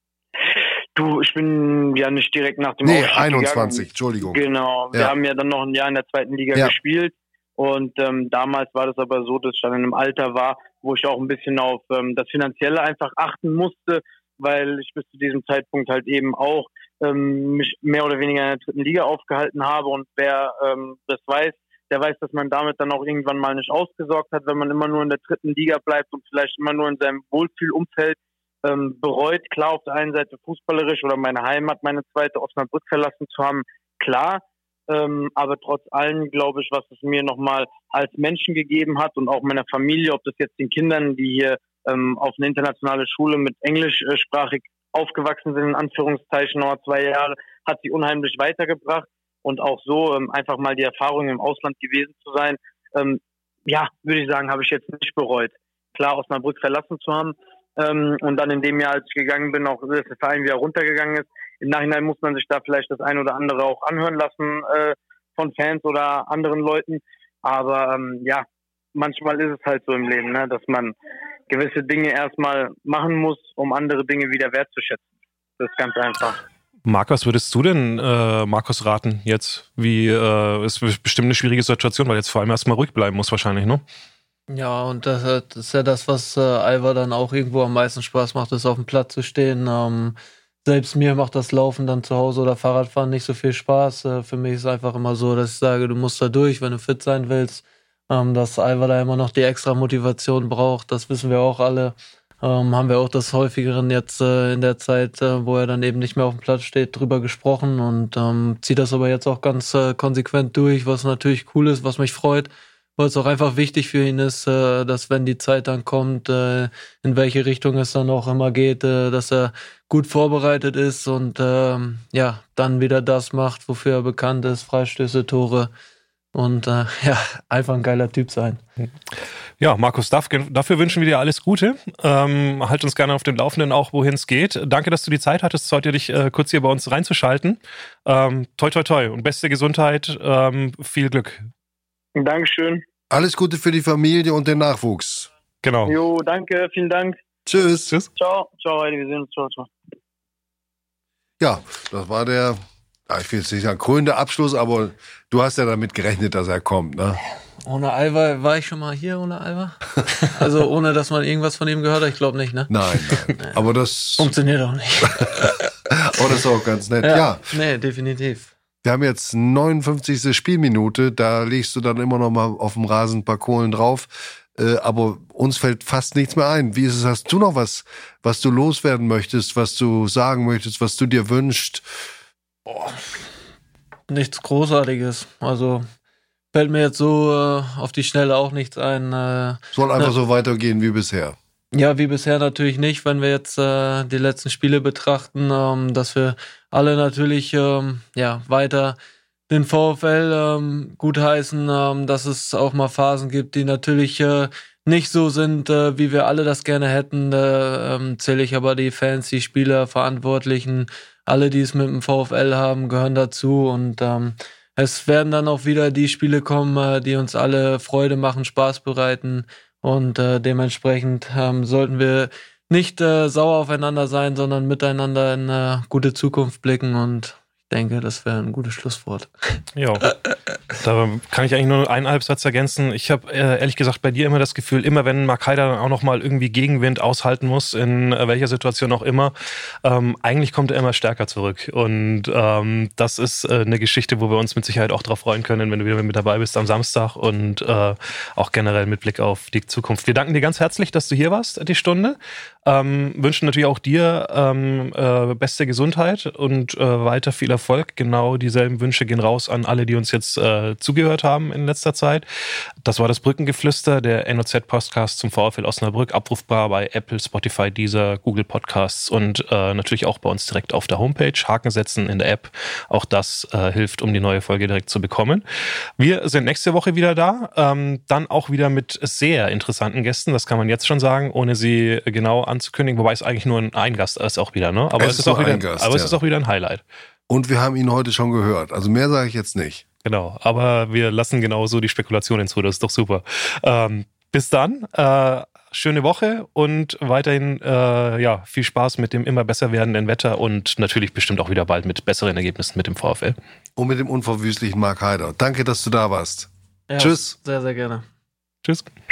Speaker 8: Du, ich bin ja nicht direkt nach dem Aufstieg
Speaker 3: 21,
Speaker 8: gegangen.
Speaker 3: Entschuldigung.
Speaker 8: Genau, wir haben ja dann noch ein Jahr in der 2. Liga gespielt. Und damals war das aber so, dass ich dann in einem Alter war, wo ich auch ein bisschen auf das Finanzielle einfach achten musste, weil ich bis zu diesem Zeitpunkt halt eben auch mich mehr oder weniger in der 3. Liga aufgehalten habe. Und wer das weiß, der weiß, dass man damit dann auch irgendwann mal nicht ausgesorgt hat, wenn man immer nur in der 3. Liga bleibt und vielleicht immer nur in seinem Wohlfühlumfeld bereut. Klar, auf der einen Seite fußballerisch oder meine Heimat, meine zweite Osnabrück verlassen zu haben, klar. Aber trotz allem glaube ich, was es mir nochmal als Menschen gegeben hat und auch meiner Familie, ob das jetzt den Kindern, die hier auf eine internationale Schule mit englischsprachig aufgewachsen sind, in Anführungszeichen, noch 2 Jahre, hat sie unheimlich weitergebracht. Und auch so einfach mal die Erfahrung im Ausland gewesen zu sein, würde ich sagen, habe ich jetzt nicht bereut. Klar, Osnabrück verlassen zu haben und dann in dem Jahr, als ich gegangen bin, auch dass der Verein wieder runtergegangen ist. Im Nachhinein muss man sich da vielleicht das eine oder andere auch anhören lassen von Fans oder anderen Leuten. Aber manchmal ist es halt so im Leben, ne, dass man gewisse Dinge erstmal machen muss, um andere Dinge wieder wertzuschätzen. Das ist ganz einfach.
Speaker 4: Marc, was würdest du denn Markus raten jetzt? Ist bestimmt eine schwierige Situation, weil jetzt vor allem erstmal ruhig bleiben muss wahrscheinlich, ne?
Speaker 1: Ja, und das ist ja das, was Alva dann auch irgendwo am meisten Spaß macht, ist auf dem Platz zu stehen. Selbst mir macht das Laufen dann zu Hause oder Fahrradfahren nicht so viel Spaß. Für mich ist es einfach immer so, dass ich sage, du musst da durch, wenn du fit sein willst. Dass Alva da immer noch die extra Motivation braucht, das wissen wir auch alle. Haben wir auch des Häufigeren jetzt in der Zeit, wo er dann eben nicht mehr auf dem Platz steht, drüber gesprochen und zieht das aber jetzt auch ganz konsequent durch, was natürlich cool ist, was mich freut, weil es auch einfach wichtig für ihn ist, dass wenn die Zeit dann kommt, in welche Richtung es dann auch immer geht, dass er gut vorbereitet ist und dann wieder das macht, wofür er bekannt ist, Freistöße, Tore und einfach ein geiler Typ sein.
Speaker 4: Ja, Markus, dafür wünschen wir dir alles Gute. Halt uns gerne auf dem Laufenden auch, wohin es geht. Danke, dass du die Zeit hattest, heute dich kurz hier bei uns reinzuschalten. Toi, toi, toi und beste Gesundheit, viel Glück.
Speaker 8: Dankeschön.
Speaker 3: Alles Gute für die Familie und den Nachwuchs.
Speaker 4: Genau.
Speaker 8: Jo, danke, vielen Dank.
Speaker 3: Tschüss.
Speaker 4: Tschüss.
Speaker 8: Ciao, Heidi, wir sehen uns. Ciao, ciao.
Speaker 3: Ja, das war der, ich will jetzt nicht sagen krönende Abschluss, aber du hast ja damit gerechnet, dass er kommt, ne?
Speaker 1: Ohne Alva, war ich schon mal hier ohne Alva? Also ohne, dass man irgendwas von ihm gehört hat? Ich glaube nicht, ne?
Speaker 3: Nein. Aber das
Speaker 1: funktioniert auch nicht.
Speaker 3: Das ist auch ganz nett, ja.
Speaker 1: Nee, definitiv.
Speaker 3: Wir haben jetzt 59. Spielminute, da legst du dann immer noch mal auf dem Rasen ein paar Kohlen drauf. Aber uns fällt fast nichts mehr ein. Wie ist es? Hast du noch was du loswerden möchtest, was du sagen möchtest, was du dir wünschst?
Speaker 1: Nichts Großartiges. Also fällt mir jetzt so auf die Schnelle auch nichts ein.
Speaker 3: Soll einfach so weitergehen wie bisher.
Speaker 1: Ja, wie bisher natürlich nicht, wenn wir jetzt die letzten Spiele betrachten, dass wir alle natürlich weiter den VfL gutheißen, dass es auch mal Phasen gibt, die natürlich nicht so sind, wie wir alle das gerne hätten. Da zähle ich aber die Fans, die Spieler, Verantwortlichen, alle, die es mit dem VfL haben, gehören dazu. Und es werden dann auch wieder die Spiele kommen, die uns alle Freude machen, Spaß bereiten. Und dementsprechend sollten wir nicht sauer aufeinander sein, sondern miteinander in eine gute Zukunft blicken. Und ich denke, das wäre ein gutes Schlusswort.
Speaker 4: Ja, da kann ich eigentlich nur einen Halbsatz ergänzen. Ich habe ehrlich gesagt bei dir immer das Gefühl, immer wenn Mark Haider dann auch nochmal irgendwie Gegenwind aushalten muss, in welcher Situation auch immer, eigentlich kommt er immer stärker zurück. Und das ist eine Geschichte, wo wir uns mit Sicherheit auch drauf freuen können, wenn du wieder mit dabei bist am Samstag und auch generell mit Blick auf die Zukunft. Wir danken dir ganz herzlich, dass du hier warst, die Stunde. Wünschen natürlich auch dir beste Gesundheit und weiter viel Erfolg. Genau dieselben Wünsche gehen raus an alle, die uns jetzt zugehört haben in letzter Zeit. Das war das Brückengeflüster, der NOZ-Podcast zum VfL Osnabrück, abrufbar bei Apple, Spotify, Deezer, Google Podcasts und natürlich auch bei uns direkt auf der Homepage. Haken setzen in der App. Auch das hilft, um die neue Folge direkt zu bekommen. Wir sind nächste Woche wieder da. Dann auch wieder mit sehr interessanten Gästen. Das kann man jetzt schon sagen, ohne sie genau anzukündigen. Wobei es eigentlich nur ein Gast ist auch wieder, ne? Aber es ist auch wieder ein Gast, aber es ist auch wieder ein Highlight.
Speaker 3: Und wir haben ihn heute schon gehört. Also mehr sage ich jetzt nicht.
Speaker 4: Genau, aber wir lassen genauso die Spekulationen zu. Das ist doch super. Bis dann. Schöne Woche und weiterhin viel Spaß mit dem immer besser werdenden Wetter und natürlich bestimmt auch wieder bald mit besseren Ergebnissen mit dem VfL.
Speaker 3: Und mit dem unverwüstlichen Mark Haider. Danke, dass du da warst.
Speaker 1: Ja,
Speaker 3: Tschüss.
Speaker 1: Sehr, sehr gerne.
Speaker 4: Tschüss.